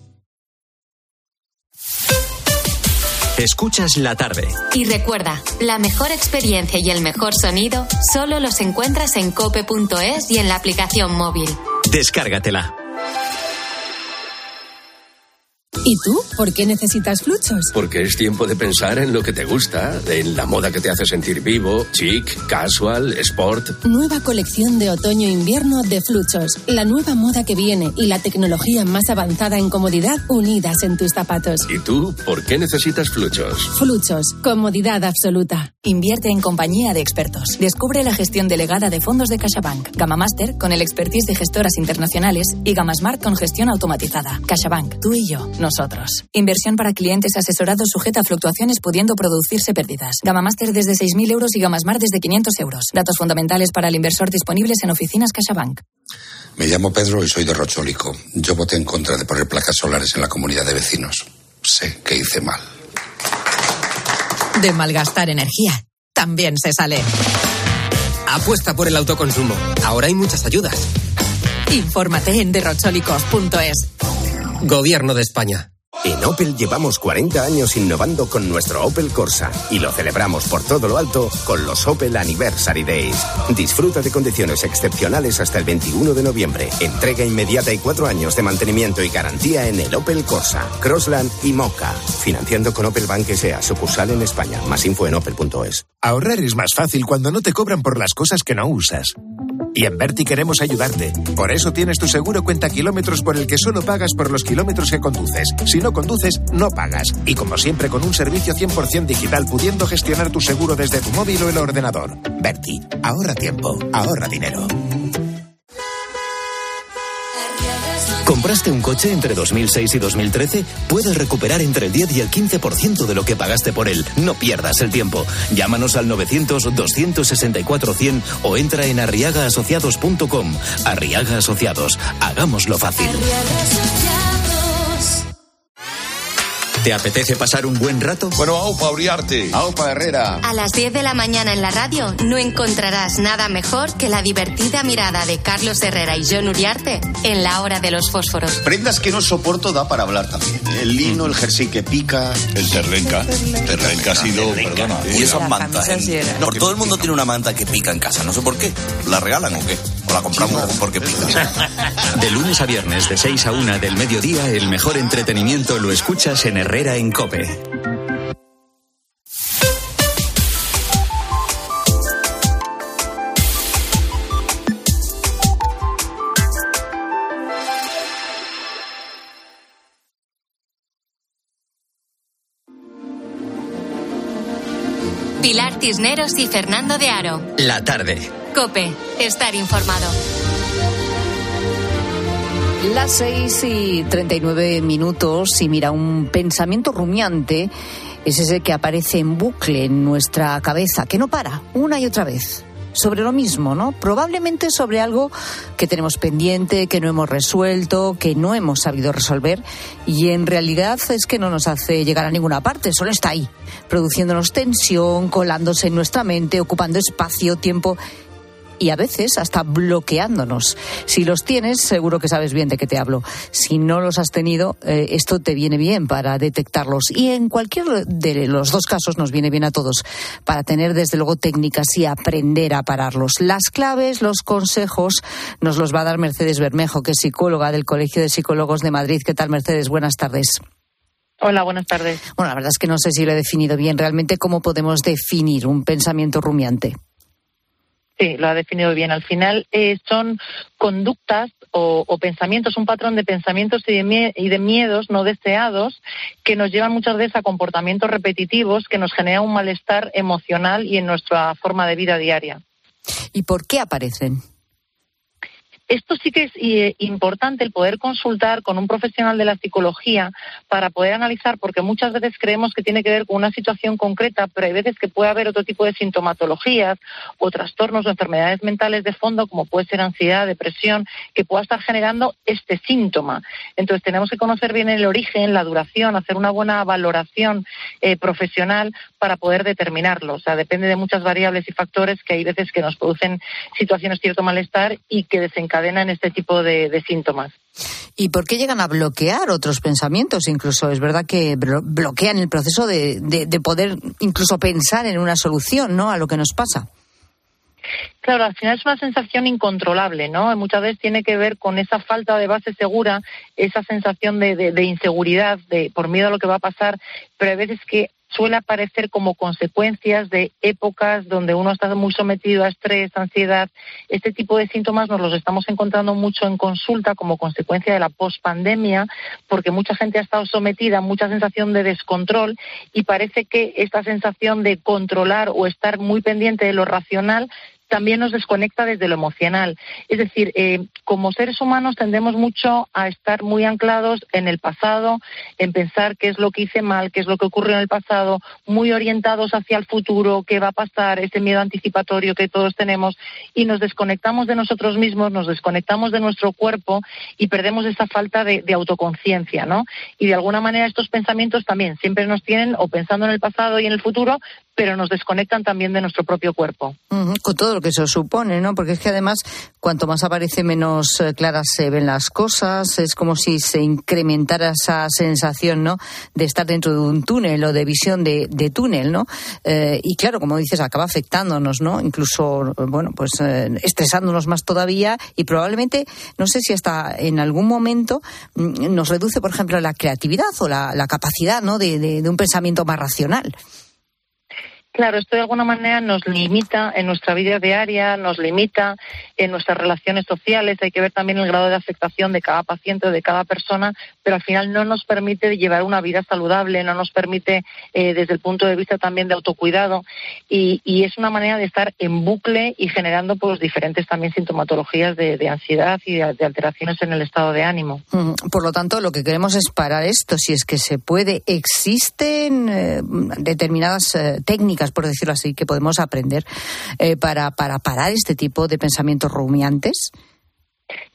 Escuchas la tarde. Y recuerda, la mejor experiencia y el mejor sonido solo los encuentras en cope punto es y en la aplicación móvil. Descárgatela. ¿Y tú? ¿Por qué necesitas Fluchos? Porque es tiempo de pensar en lo que te gusta, en la moda que te hace sentir vivo, chic, casual, sport. Nueva colección de otoño-invierno de Fluchos. La nueva moda que viene y la tecnología más avanzada en comodidad unidas en tus zapatos. ¿Y tú? ¿Por qué necesitas Fluchos? Fluchos. Comodidad absoluta. Invierte en compañía de expertos. Descubre la gestión delegada de fondos de CaixaBank. Gama Master con el expertise de gestoras internacionales y Gama Smart con gestión automatizada. CaixaBank. Tú y yo. Nosotros. Inversión para clientes asesorados sujeta a fluctuaciones pudiendo producirse pérdidas. Gama Master desde seis mil euros y Gama Smart desde quinientos euros. Datos fundamentales para el inversor disponibles en oficinas CaixaBank. Me llamo Pedro y soy de Rochólico. Yo voté en contra de poner placas solares en la comunidad de vecinos. Sé que hice mal. De malgastar energía también se sale. Apuesta por el autoconsumo. Ahora hay muchas ayudas. Infórmate en derrochólicos punto es. Gobierno de España. En Opel llevamos cuarenta años innovando con nuestro Opel Corsa y lo celebramos por todo lo alto con los Opel Anniversary Days. Disfruta de condiciones excepcionales hasta el veintiuno de noviembre. Entrega inmediata y cuatro años de mantenimiento y garantía en el Opel Corsa, Crossland y Mocha. Financiando con Opel Bank S A, sucursal en España. Más info en opel punto es. Ahorrar es más fácil cuando no te cobran por las cosas que no usas. Y en Berti queremos ayudarte. Por eso tienes tu seguro cuenta kilómetros por el que solo pagas por los kilómetros que conduces. Si no conduces, no pagas. Y como siempre, con un servicio cien por ciento digital, pudiendo gestionar tu seguro desde tu móvil o el ordenador. Berti, ahorra tiempo, ahorra dinero. ¿Compraste un coche entre dos mil seis y dos mil trece? Puedes recuperar entre el diez y el quince por ciento de lo que pagaste por él. No pierdas el tiempo. Llámanos al novecientos, doscientos sesenta y cuatro, cien o entra en arriaga asociados punto com. Arriaga Asociados. Hagámoslo fácil. ¿Te apetece pasar un buen rato? Bueno, aupa Uriarte. Aupa Herrera. A las diez de la mañana en la radio no encontrarás nada mejor que la divertida mirada de Carlos Herrera y Jon Uriarte en la hora de los fósforos. Prendas que no soporto da para hablar también. El lino, el jersey que pica. El terlenca. Terlenca ha sido, perdona. Y esas mantas. ¿eh? No, todo el mundo tiene una manta que pica en casa, no sé por qué. ¿La regalan o qué? la compramos porque... De lunes a viernes, de seis a una del mediodía, el mejor entretenimiento lo escuchas en Herrera en COPE. Pilar Cisneros y Fernando de Aro. La tarde. COPE, estar informado. Las seis y treinta y nueve minutos y mira, un pensamiento rumiante es ese que aparece en bucle en nuestra cabeza, que no para, una y otra vez. Sobre lo mismo, ¿no? Probablemente sobre algo que tenemos pendiente, que no hemos resuelto, que no hemos sabido resolver y en realidad es que no nos hace llegar a ninguna parte, solo está ahí, produciéndonos tensión, colándose en nuestra mente, ocupando espacio, tiempo y a veces hasta bloqueándonos. Si los tienes, seguro que sabes bien de qué te hablo. Si no los has tenido, eh, esto te viene bien para detectarlos. Y en cualquier de los dos casos nos viene bien a todos para tener, desde luego, técnicas y aprender a pararlos. Las claves, los consejos, nos los va a dar Mercedes Bermejo, que es psicóloga del Colegio de Psicólogos de Madrid. ¿Qué tal, Mercedes? Buenas tardes. Hola, buenas tardes. Bueno, la verdad es que no sé si lo he definido bien. Realmente, ¿cómo podemos definir un pensamiento rumiante? Sí, lo ha definido bien. Al final eh, son conductas o, o pensamientos, un patrón de pensamientos y de, mie- y de miedos no deseados que nos llevan muchas veces a comportamientos repetitivos que nos generan un malestar emocional y en nuestra forma de vida diaria. ¿Y por qué aparecen? Esto sí que es eh, importante, el poder consultar con un profesional de la psicología para poder analizar, porque muchas veces creemos que tiene que ver con una situación concreta, pero hay veces que puede haber otro tipo de sintomatologías o trastornos o enfermedades mentales de fondo, como puede ser ansiedad, depresión, que pueda estar generando este síntoma. Entonces tenemos que conocer bien el origen, la duración, hacer una buena valoración eh, profesional para poder determinarlo. O sea, depende de muchas variables y factores que hay veces que nos producen situaciones de cierto malestar y que desencadenan en este tipo de, de síntomas. ¿Y por qué llegan a bloquear otros pensamientos? Incluso es verdad que blo- bloquean el proceso de, de, de poder incluso pensar en una solución, ¿no?, a lo que nos pasa. Claro, al final es una sensación incontrolable, ¿no? Muchas veces tiene que ver con esa falta de base segura, esa sensación de, de, de inseguridad, de por miedo a lo que va a pasar, pero hay veces que suele aparecer como consecuencias de épocas donde uno está muy sometido a estrés, ansiedad. Este tipo de síntomas nos los estamos encontrando mucho en consulta como consecuencia de la pospandemia, porque mucha gente ha estado sometida a mucha sensación de descontrol y parece que esta sensación de controlar o estar muy pendiente de lo racional también nos desconecta desde lo emocional. Es decir, eh, como seres humanos tendemos mucho a estar muy anclados en el pasado, en pensar qué es lo que hice mal, qué es lo que ocurrió en el pasado, muy orientados hacia el futuro, qué va a pasar, ese miedo anticipatorio que todos tenemos, y nos desconectamos de nosotros mismos, nos desconectamos de nuestro cuerpo y perdemos esa falta de, de autoconciencia, ¿no? Y de alguna manera estos pensamientos también siempre nos tienen o pensando en el pasado y en el futuro, pero nos desconectan también de nuestro propio cuerpo. Uh-huh, con todo lo que eso supone, ¿no? Porque es que además, cuanto más aparece, menos eh, claras se ven las cosas. Es como si se incrementara esa sensación, ¿no?, de estar dentro de un túnel o de visión de, de túnel, ¿no? Eh, y claro, como dices, acaba afectándonos, ¿no? Incluso, bueno, pues eh, estresándonos más todavía y probablemente, no sé si hasta en algún momento mm, nos reduce, por ejemplo, la creatividad o la, la capacidad, ¿no?, de, de, de un pensamiento más racional. Claro, esto de alguna manera nos limita en nuestra vida diaria, nos limita en nuestras relaciones sociales. Hay que ver también el grado de afectación de cada paciente o de cada persona, pero al final no nos permite llevar una vida saludable, no nos permite eh, desde el punto de vista también de autocuidado y, y es una manera de estar en bucle y generando pues diferentes también sintomatologías de, de ansiedad y de, de alteraciones en el estado de ánimo. Por lo tanto, lo que queremos es parar esto, si es que se puede. Existen eh, determinadas eh, técnicas, por decirlo así, que podemos aprender eh, para, para parar este tipo de pensamientos rumiantes.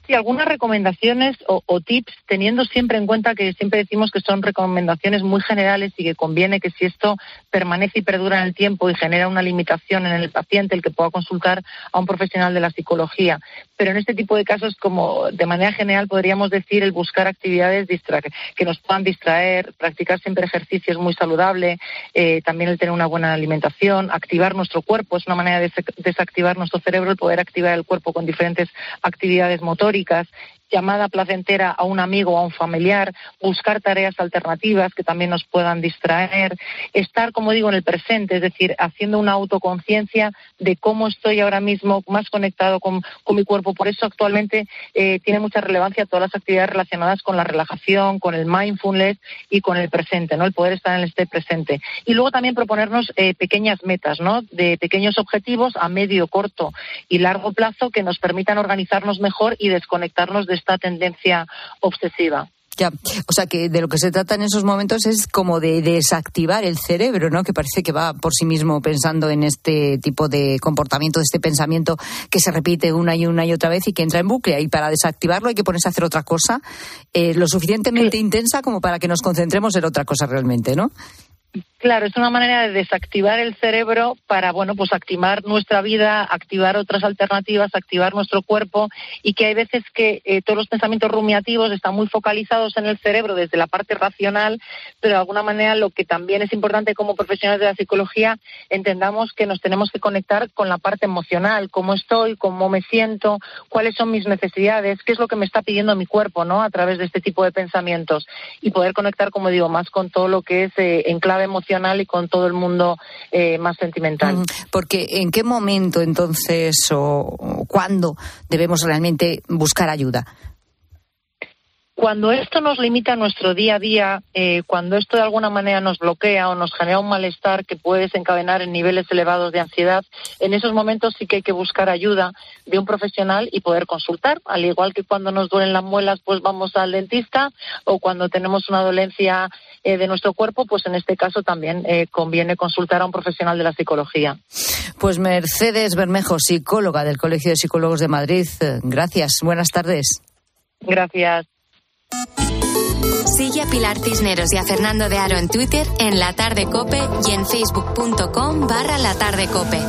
Sí, algunas recomendaciones o, o tips, teniendo siempre en cuenta que siempre decimos que son recomendaciones muy generales y que conviene que si esto permanece y perdura en el tiempo y genera una limitación en el paciente, el que pueda consultar a un profesional de la psicología. Pero en este tipo de casos, como de manera general podríamos decir, el buscar actividades distra- que nos puedan distraer, practicar siempre ejercicio es muy saludable, eh, también el tener una buena alimentación, activar nuestro cuerpo, es una manera de desactivar nuestro cerebro, el poder activar el cuerpo con diferentes actividades motóricas, llamada placentera a un amigo o a un familiar, buscar tareas alternativas que también nos puedan distraer, estar, como digo, en el presente, es decir, haciendo una autoconciencia de cómo estoy ahora mismo más conectado con, con mi cuerpo. Por eso actualmente eh, tiene mucha relevancia todas las actividades relacionadas con la relajación, con el mindfulness y con el presente, ¿no? El poder estar en este presente. Y luego también proponernos eh, pequeñas metas, ¿no? De pequeños objetivos a medio, corto y largo plazo que nos permitan organizarnos mejor y desconectarnos de esta tendencia obsesiva. Ya, o sea que de lo que se trata en esos momentos es como de desactivar el cerebro, ¿no? Que parece que va por sí mismo pensando en este tipo de comportamiento, de este pensamiento que se repite una y una y otra vez y que entra en bucle. Y para desactivarlo hay que ponerse a hacer otra cosa eh, lo suficientemente sí. intensa como para que nos concentremos en otra cosa realmente, ¿no? Claro, es una manera de desactivar el cerebro para, bueno, pues activar nuestra vida, activar otras alternativas, activar nuestro cuerpo, y que hay veces que eh, todos los pensamientos rumiativos están muy focalizados en el cerebro desde la parte racional, pero de alguna manera lo que también es importante como profesionales de la psicología, entendamos que nos tenemos que conectar con la parte emocional, cómo estoy, cómo me siento, cuáles son mis necesidades, qué es lo que me está pidiendo mi cuerpo, ¿no? A través de este tipo de pensamientos, y poder conectar, como digo, más con todo lo que es eh, en clave emocional y con todo el mundo eh, más sentimental. Porque ¿en qué momento entonces o, o cuándo debemos realmente buscar ayuda? Cuando esto nos limita nuestro día a día, eh, cuando esto de alguna manera nos bloquea o nos genera un malestar que puede desencadenar en niveles elevados de ansiedad, en esos momentos sí que hay que buscar ayuda de un profesional y poder consultar. Al igual que cuando nos duelen las muelas, pues vamos al dentista, o cuando tenemos una dolencia eh, de nuestro cuerpo, pues en este caso también eh, conviene consultar a un profesional de la psicología. Pues Mercedes Bermejo, psicóloga del Colegio de Psicólogos de Madrid. Gracias, buenas tardes. Gracias. Sigue a Pilar Cisneros y a Fernando de Aro en Twitter, en La Tarde Cope y en facebook.com barra La Tarde Cope.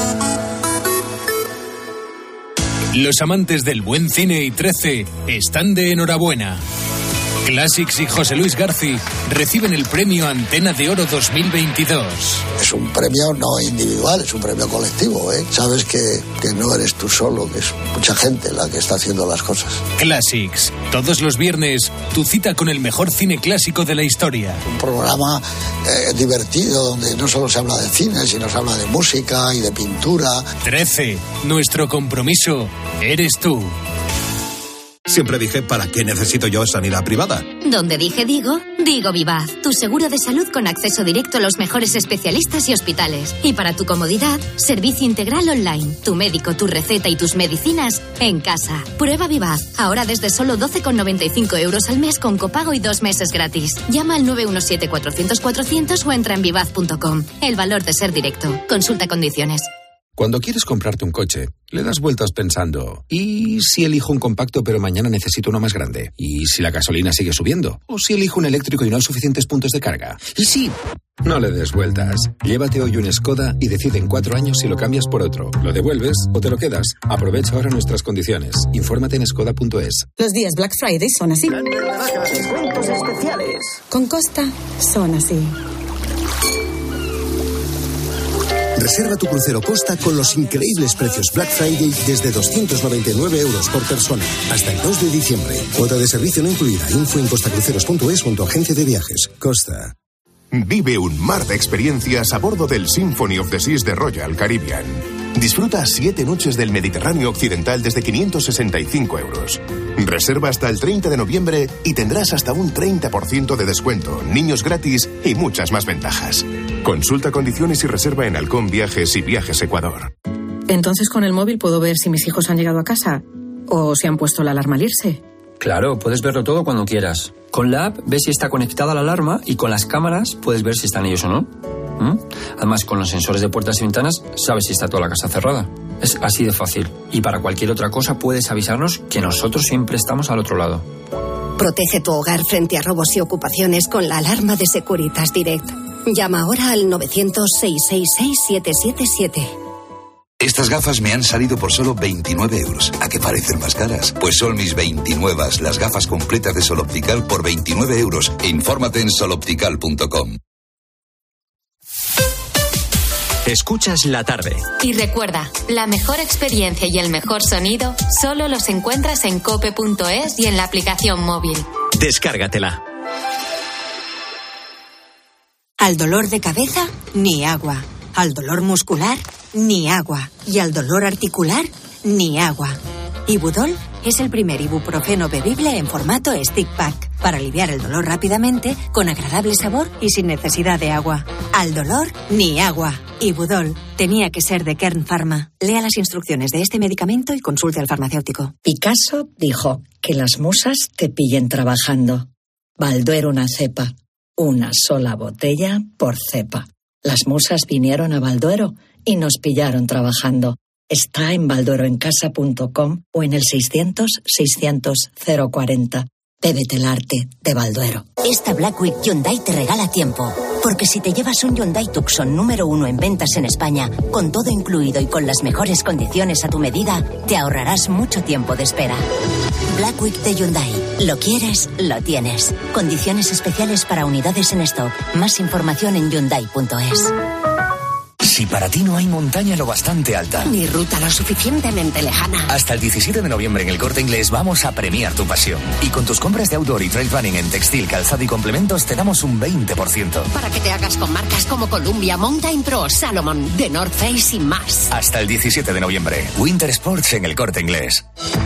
Los amantes del buen cine y trece están de enhorabuena. Classics y José Luis García reciben el premio Antena de Oro dos mil veintidós. Es un premio no individual, es un premio colectivo, ¿eh? Sabes que, que no eres tú solo, que es mucha gente la que está haciendo las cosas. Classics, todos los viernes, tu cita con el mejor cine clásico de la historia. Un programa eh, divertido donde no solo se habla de cine, sino se habla de música y de pintura. trece, nuestro compromiso eres tú. Siempre dije, ¿para qué necesito yo sanidad privada? Donde dije digo, digo Vivaz, tu seguro de salud con acceso directo a los mejores especialistas y hospitales. Y para tu comodidad, servicio integral online. Tu médico, tu receta y tus medicinas en casa. Prueba Vivaz, ahora desde solo doce con noventa y cinco euros al mes con copago y dos meses gratis. Llama al nueve uno siete cuatrocientos cuatrocientos o entra en vivaz punto com. El valor de ser directo. Consulta condiciones. Cuando quieres comprarte un coche, le das vueltas pensando, ¿y si elijo un compacto pero mañana necesito uno más grande? ¿Y si la gasolina sigue subiendo? ¿O si elijo un eléctrico y no hay suficientes puntos de carga? ¿Y si...? No le des vueltas. Llévate hoy un Skoda y decide en cuatro años si lo cambias por otro. ¿Lo devuelves o te lo quedas? Aprovecha ahora nuestras condiciones. Infórmate en skoda punto es. Los días Black Friday son así. Descuentos especiales. Con Costa son así. Reserva tu crucero Costa con los increíbles precios Black Friday desde doscientos noventa y nueve euros por persona hasta el dos de diciembre. Cuota de servicio no incluida. Info en costacruceros punto es o en tu agencia de viajes. Costa. Vive un mar de experiencias a bordo del Symphony of the Seas de Royal Caribbean. Disfruta siete noches del Mediterráneo Occidental desde quinientos sesenta y cinco euros. Reserva hasta el treinta de noviembre y tendrás hasta un treinta por ciento de descuento, niños gratis y muchas más ventajas. Consulta condiciones y reserva en Halcón Viajes y Viajes Ecuador. Entonces con el móvil puedo ver si mis hijos han llegado a casa o si han puesto la alarma al irse. Claro, puedes verlo todo cuando quieras. Con la app ves si está conectada la alarma y con las cámaras puedes ver si están ellos o no. ¿Mm? Además, con los sensores de puertas y ventanas sabes si está toda la casa cerrada. Es así de fácil. Y para cualquier otra cosa puedes avisarnos que nosotros siempre estamos al otro lado. Protege tu hogar frente a robos y ocupaciones con la alarma de Securitas Direct. Llama ahora al novecientos, seiscientos sesenta y seis, siete siete siete. Estas gafas me han salido por solo veintinueve euros. ¿A qué parecen más caras? Pues son mis veintinuevas, las gafas completas de Sol Optical por veintinueve euros. Infórmate en sol optical punto com. Escuchas la tarde. Y recuerda, la mejor experiencia y el mejor sonido solo los encuentras en cope punto es y en la aplicación móvil. Descárgatela. Al dolor de cabeza, ni agua. Al dolor muscular, ni agua. Y al dolor articular, ni agua. Ibudol es el primer ibuprofeno bebible en formato stick pack para aliviar el dolor rápidamente, con agradable sabor y sin necesidad de agua. Al dolor, ni agua. Ibudol tenía que ser de Kern Pharma. Lea las instrucciones de este medicamento y consulte al farmacéutico. Picasso dijo que las musas te pillen trabajando. Balduero una cepa. Una sola botella por cepa. Las musas vinieron a Balduero y nos pillaron trabajando. Está en balduero en casa punto com o en el seiscientos, seiscientos, cero cuarenta. Bébete el arte de Balduero. Esta Black Week Hyundai te regala tiempo. Porque si te llevas un Hyundai Tucson número uno en ventas en España, con todo incluido y con las mejores condiciones a tu medida, te ahorrarás mucho tiempo de espera. Black Week de Hyundai. Lo quieres, lo tienes. Condiciones especiales para unidades en stock. Más información en hyundai punto es. Si para ti no hay montaña lo bastante alta, ni ruta lo suficientemente lejana, hasta el diecisiete de noviembre en El Corte Inglés vamos a premiar tu pasión. Y con tus compras de outdoor y trail running en textil, calzado y complementos te damos un veinte por ciento. Para que te hagas con marcas como Columbia, Mountain Pro, Salomon, The North Face y más. Hasta el diecisiete de noviembre. Winter Sports en El Corte Inglés.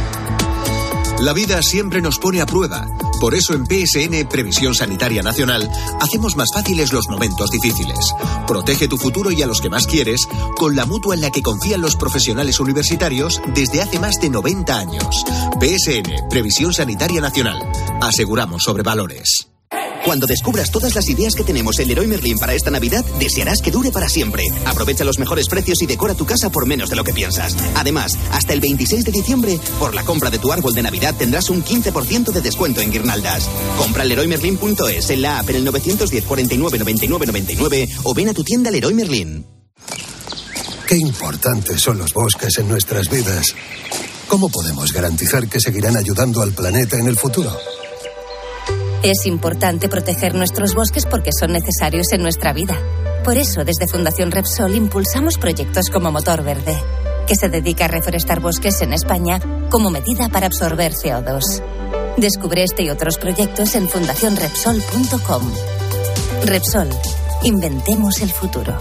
La vida siempre nos pone a prueba. Por eso en P S N Previsión Sanitaria Nacional hacemos más fáciles los momentos difíciles. Protege tu futuro y a los que más quieres con la mutua en la que confían los profesionales universitarios desde hace más de noventa años. P S N Previsión Sanitaria Nacional. Aseguramos sobre valores. Cuando descubras todas las ideas que tenemos en Leroy Merlin para esta Navidad, desearás que dure para siempre. Aprovecha los mejores precios y decora tu casa por menos de lo que piensas. Además, hasta el veintiséis de diciembre, por la compra de tu árbol de Navidad tendrás un quince por ciento de descuento en guirnaldas. Compra en leroy merlin punto es, en la app, en el novecientos diez, cuarenta y nueve, noventa y nueve, noventa y nueve o ven a tu tienda Leroy Merlin. Qué importantes son los bosques en nuestras vidas. ¿Cómo podemos garantizar que seguirán ayudando al planeta en el futuro? Es importante proteger nuestros bosques porque son necesarios en nuestra vida. Por eso, desde Fundación Repsol impulsamos proyectos como Motor Verde, que se dedica a reforestar bosques en España como medida para absorber C O dos. Descubre este y otros proyectos en fundación repsol punto com. Repsol, inventemos el futuro.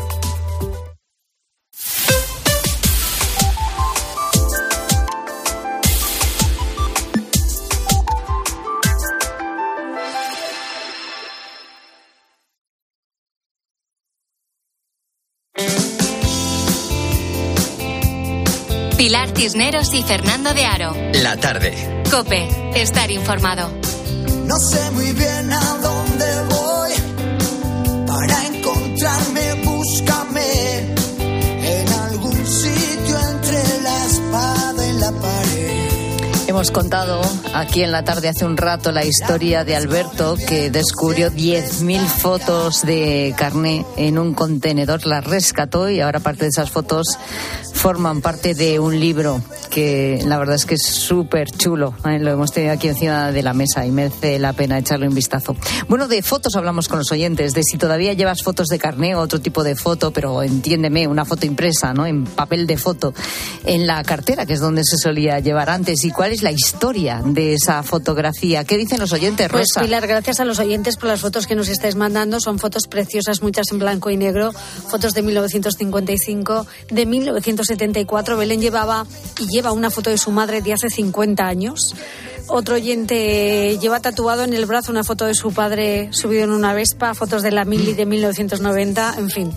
Pilar Cisneros y Fernando de Aro. La tarde. COPE. Estar informado. No sé muy bien a dónde voy. Para encontrarme, búscame en algún sitio entre la espada y la pared. Hemos contado aquí en la tarde hace un rato la historia de Alberto, que descubrió diez mil fotos de carné en un contenedor, las rescató y ahora parte de esas fotos forman parte de un libro que la verdad es que es súper chulo, ¿eh? Lo hemos tenido aquí encima de la mesa y merece la pena echarle un vistazo. Bueno, de fotos hablamos con los oyentes, de si todavía llevas fotos de carné o otro tipo de foto, pero entiéndeme, una foto impresa, ¿no? En papel de foto, en la cartera, que es donde se solía llevar antes. ¿Y cuál es la historia de esa fotografía? ¿Qué dicen los oyentes, Rosa? Pues Pilar, gracias a los oyentes por las fotos que nos estáis mandando. Son fotos preciosas, muchas en blanco y negro, fotos de mil novecientos cincuenta y cinco, de mil novecientos setenta y cuatro. Belén llevaba y lleva una foto de su madre de hace cincuenta años. Otro oyente lleva tatuado en el brazo una foto de su padre subido en una Vespa, fotos de la Mili de mil novecientos noventa, en fin.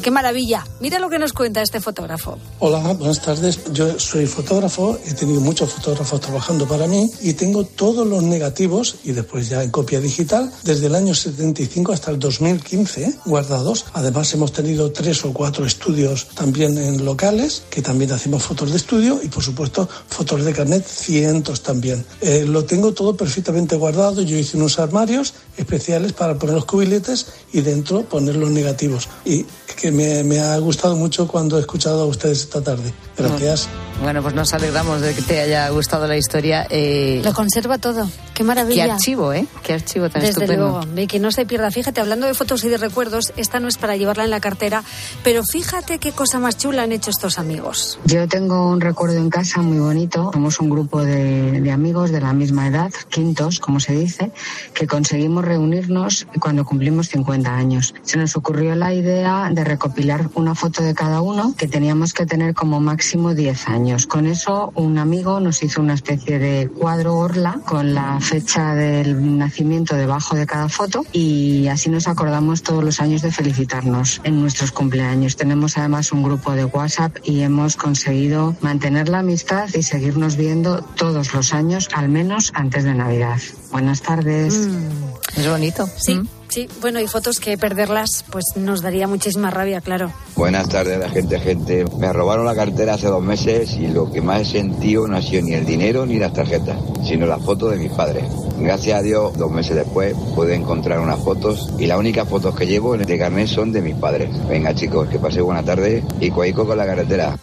¡Qué maravilla! Mira lo que nos cuenta este fotógrafo. Hola, buenas tardes. Yo soy fotógrafo, he tenido muchos fotógrafos trabajando para mí y tengo todos los negativos y después ya en copia digital desde el año setenta y cinco hasta el dos mil quince ¿eh? guardados. Además hemos tenido tres o cuatro estudios también en locales que también hacemos fotos de estudio y por supuesto fotos de carnet, cientos también. Eh, lo tengo todo perfectamente guardado. Yo hice unos armarios especiales para poner los cubiletes y dentro poner los negativos. Y que me, me ha gustado mucho cuando he escuchado a ustedes esta tarde. Gracias. Bueno, pues nos alegramos de que te haya gustado la historia. Eh... Lo conserva todo. Qué maravilla. Qué archivo, ¿eh? Qué archivo tan Desde estupendo. luego, y que no se pierda. Fíjate, hablando de fotos y de recuerdos, esta no es para llevarla en la cartera, pero fíjate qué cosa más chula han hecho estos amigos. Yo tengo un recuerdo en casa muy bonito. Somos un grupo de, de amigos de la misma edad, quintos, como se dice, que conseguimos reunirnos cuando cumplimos cincuenta años. Se nos ocurrió la idea de recopilar una foto de cada uno, que teníamos que tener como máximo diez años. Con eso, un amigo nos hizo una especie de cuadro orla con la fecha del nacimiento debajo de cada foto y así nos acordamos todos los años de felicitarnos en nuestros cumpleaños. Tenemos además un grupo de WhatsApp y hemos conseguido mantener la amistad y seguirnos viendo todos los años, al menos antes de Navidad. Buenas tardes. Mm, es bonito. Sí, mm. sí. Bueno, y fotos que perderlas pues nos daría muchísima rabia, claro. Buenas tardes, la gente, gente. Me robaron la cartera hace dos meses y lo que más he sentido no ha sido ni el dinero ni las tarjetas, sino las fotos de mis padres. Gracias a Dios, dos meses después pude encontrar unas fotos y las únicas fotos que llevo en este carnet son de mis padres. Venga, chicos, que paséis buena tarde y cuaico con la carretera.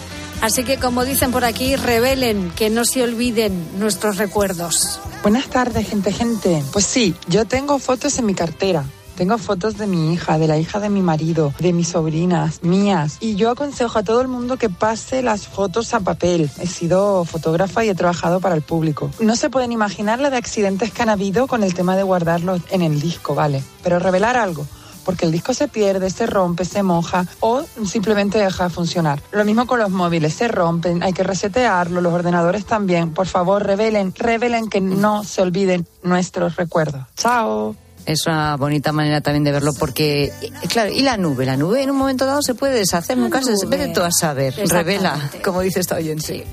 Así que, como dicen por aquí, revelen, que no se olviden nuestros recuerdos. Buenas tardes, gente, gente. Pues sí, yo tengo fotos en mi cartera. Tengo fotos de mi hija, de la hija de mi marido, de mis sobrinas, mías. Y yo aconsejo a todo el mundo que pase las fotos a papel. He sido fotógrafa y he trabajado para el público. No se pueden imaginar la de accidentes que han habido con el tema de guardarlos en el disco, ¿vale? Pero revelar algo. Porque el disco se pierde, se rompe, se moja o simplemente deja de funcionar. Lo mismo con los móviles, se rompen, hay que resetearlo, los ordenadores también. Por favor, revelen, revelen que no se olviden nuestros recuerdos. ¡Chao! Es una bonita manera también de verlo porque, claro, y la nube, la nube en un momento dado se puede deshacer, nunca se vete tú a saber, revela, como dice esta oyente.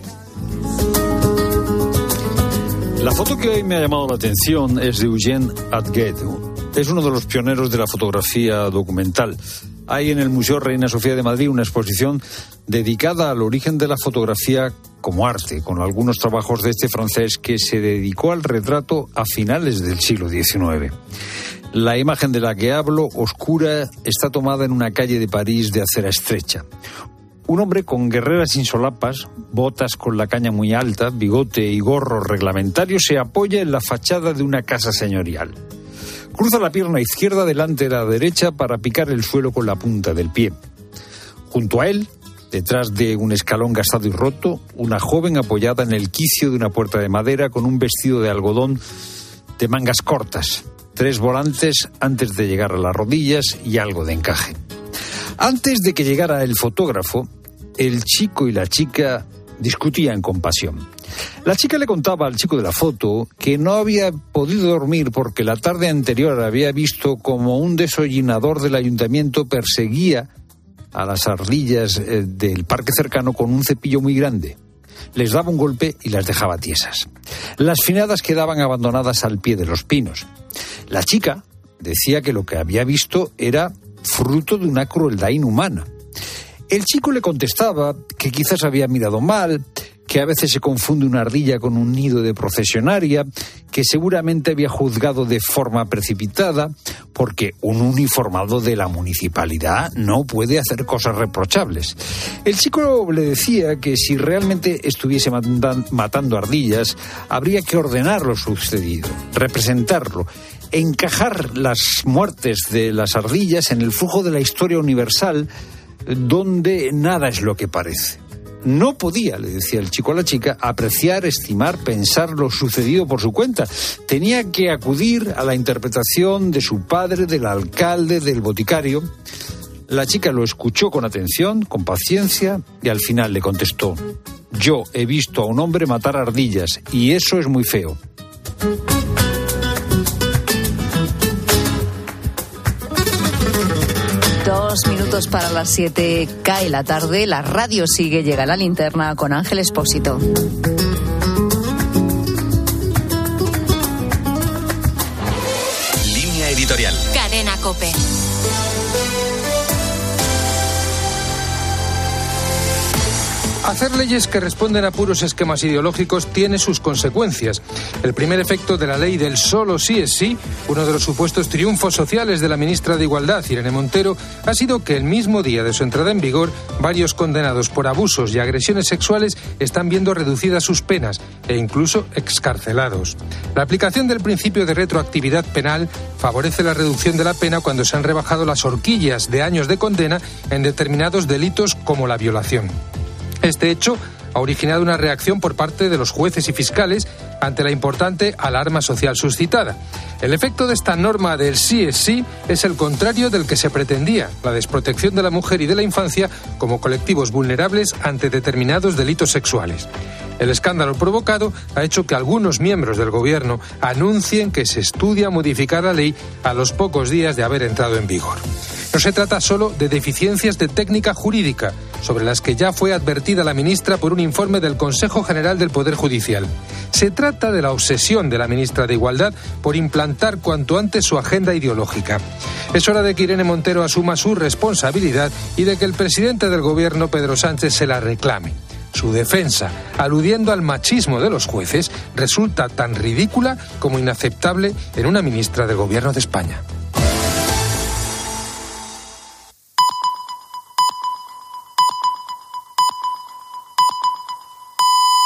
La foto que hoy me ha llamado la atención es de Eugene Adget. Es uno de los pioneros de la fotografía documental. Hay en el Museo Reina Sofía de Madrid una exposición dedicada al origen de la fotografía como arte, con algunos trabajos de este francés que se dedicó al retrato a finales del siglo diecinueve. La imagen de la que hablo, oscura, está tomada en una calle de París de acera estrecha. Un hombre con guerreras sin solapas, botas con la caña muy alta, bigote y gorro reglamentario se apoya en la fachada de una casa señorial. Cruza la pierna izquierda delante de la derecha para picar el suelo con la punta del pie. Junto a él, detrás de un escalón gastado y roto, una joven apoyada en el quicio de una puerta de madera con un vestido de algodón de mangas cortas, tres volantes antes de llegar a las rodillas y algo de encaje. Antes de que llegara el fotógrafo, el chico y la chica discutían con pasión. La chica le contaba al chico de la foto que no había podido dormir porque la tarde anterior había visto como un desollinador del ayuntamiento perseguía a las ardillas del parque cercano con un cepillo muy grande. Les daba un golpe y las dejaba tiesas. Las finadas quedaban abandonadas al pie de los pinos. La chica decía que lo que había visto era fruto de una crueldad inhumana. El chico le contestaba que quizás había mirado mal, que a veces se confunde una ardilla con un nido de procesionaria, que seguramente había juzgado de forma precipitada, porque un uniformado de la municipalidad no puede hacer cosas reprochables. El chico le decía que si realmente estuviese matando ardillas, habría que ordenar lo sucedido, representarlo, encajar las muertes de las ardillas en el flujo de la historia universal, donde nada es lo que parece. No podía, le decía el chico a la chica, apreciar, estimar, pensar lo sucedido por su cuenta. Tenía que acudir a la interpretación de su padre, del alcalde, del boticario. La chica lo escuchó con atención, con paciencia, y al final le contestó: yo he visto a un hombre matar ardillas, y eso es muy feo. Dos Dos minutos para las siete, cae la tarde, la radio sigue, llega la linterna con Ángel Expósito. Línea editorial. Cadena COPE. Hacer leyes que responden a puros esquemas ideológicos tiene sus consecuencias. El primer efecto de la ley del solo sí es sí, uno de los supuestos triunfos sociales de la ministra de Igualdad, Irene Montero, ha sido que el mismo día de su entrada en vigor, varios condenados por abusos y agresiones sexuales están viendo reducidas sus penas e incluso excarcelados. La aplicación del principio de retroactividad penal favorece la reducción de la pena cuando se han rebajado las horquillas de años de condena en determinados delitos como la violación. Este hecho ha originado una reacción por parte de los jueces y fiscales ante la importante alarma social suscitada. El efecto de esta norma del sí es sí es el contrario del que se pretendía, la desprotección de la mujer y de la infancia como colectivos vulnerables ante determinados delitos sexuales. El escándalo provocado ha hecho que algunos miembros del gobierno anuncien que se estudia modificar la ley a los pocos días de haber entrado en vigor. No se trata solo de deficiencias de técnica jurídica, sobre las que ya fue advertida la ministra por un informe del Consejo General del Poder Judicial. Se trata de la obsesión de la ministra de Igualdad por implantar cuanto antes su agenda ideológica. Es hora de que Irene Montero asuma su responsabilidad y de que el presidente del gobierno, Pedro Sánchez, se la reclame. Su defensa, aludiendo al machismo de los jueces, resulta tan ridícula como inaceptable en una ministra del gobierno de España.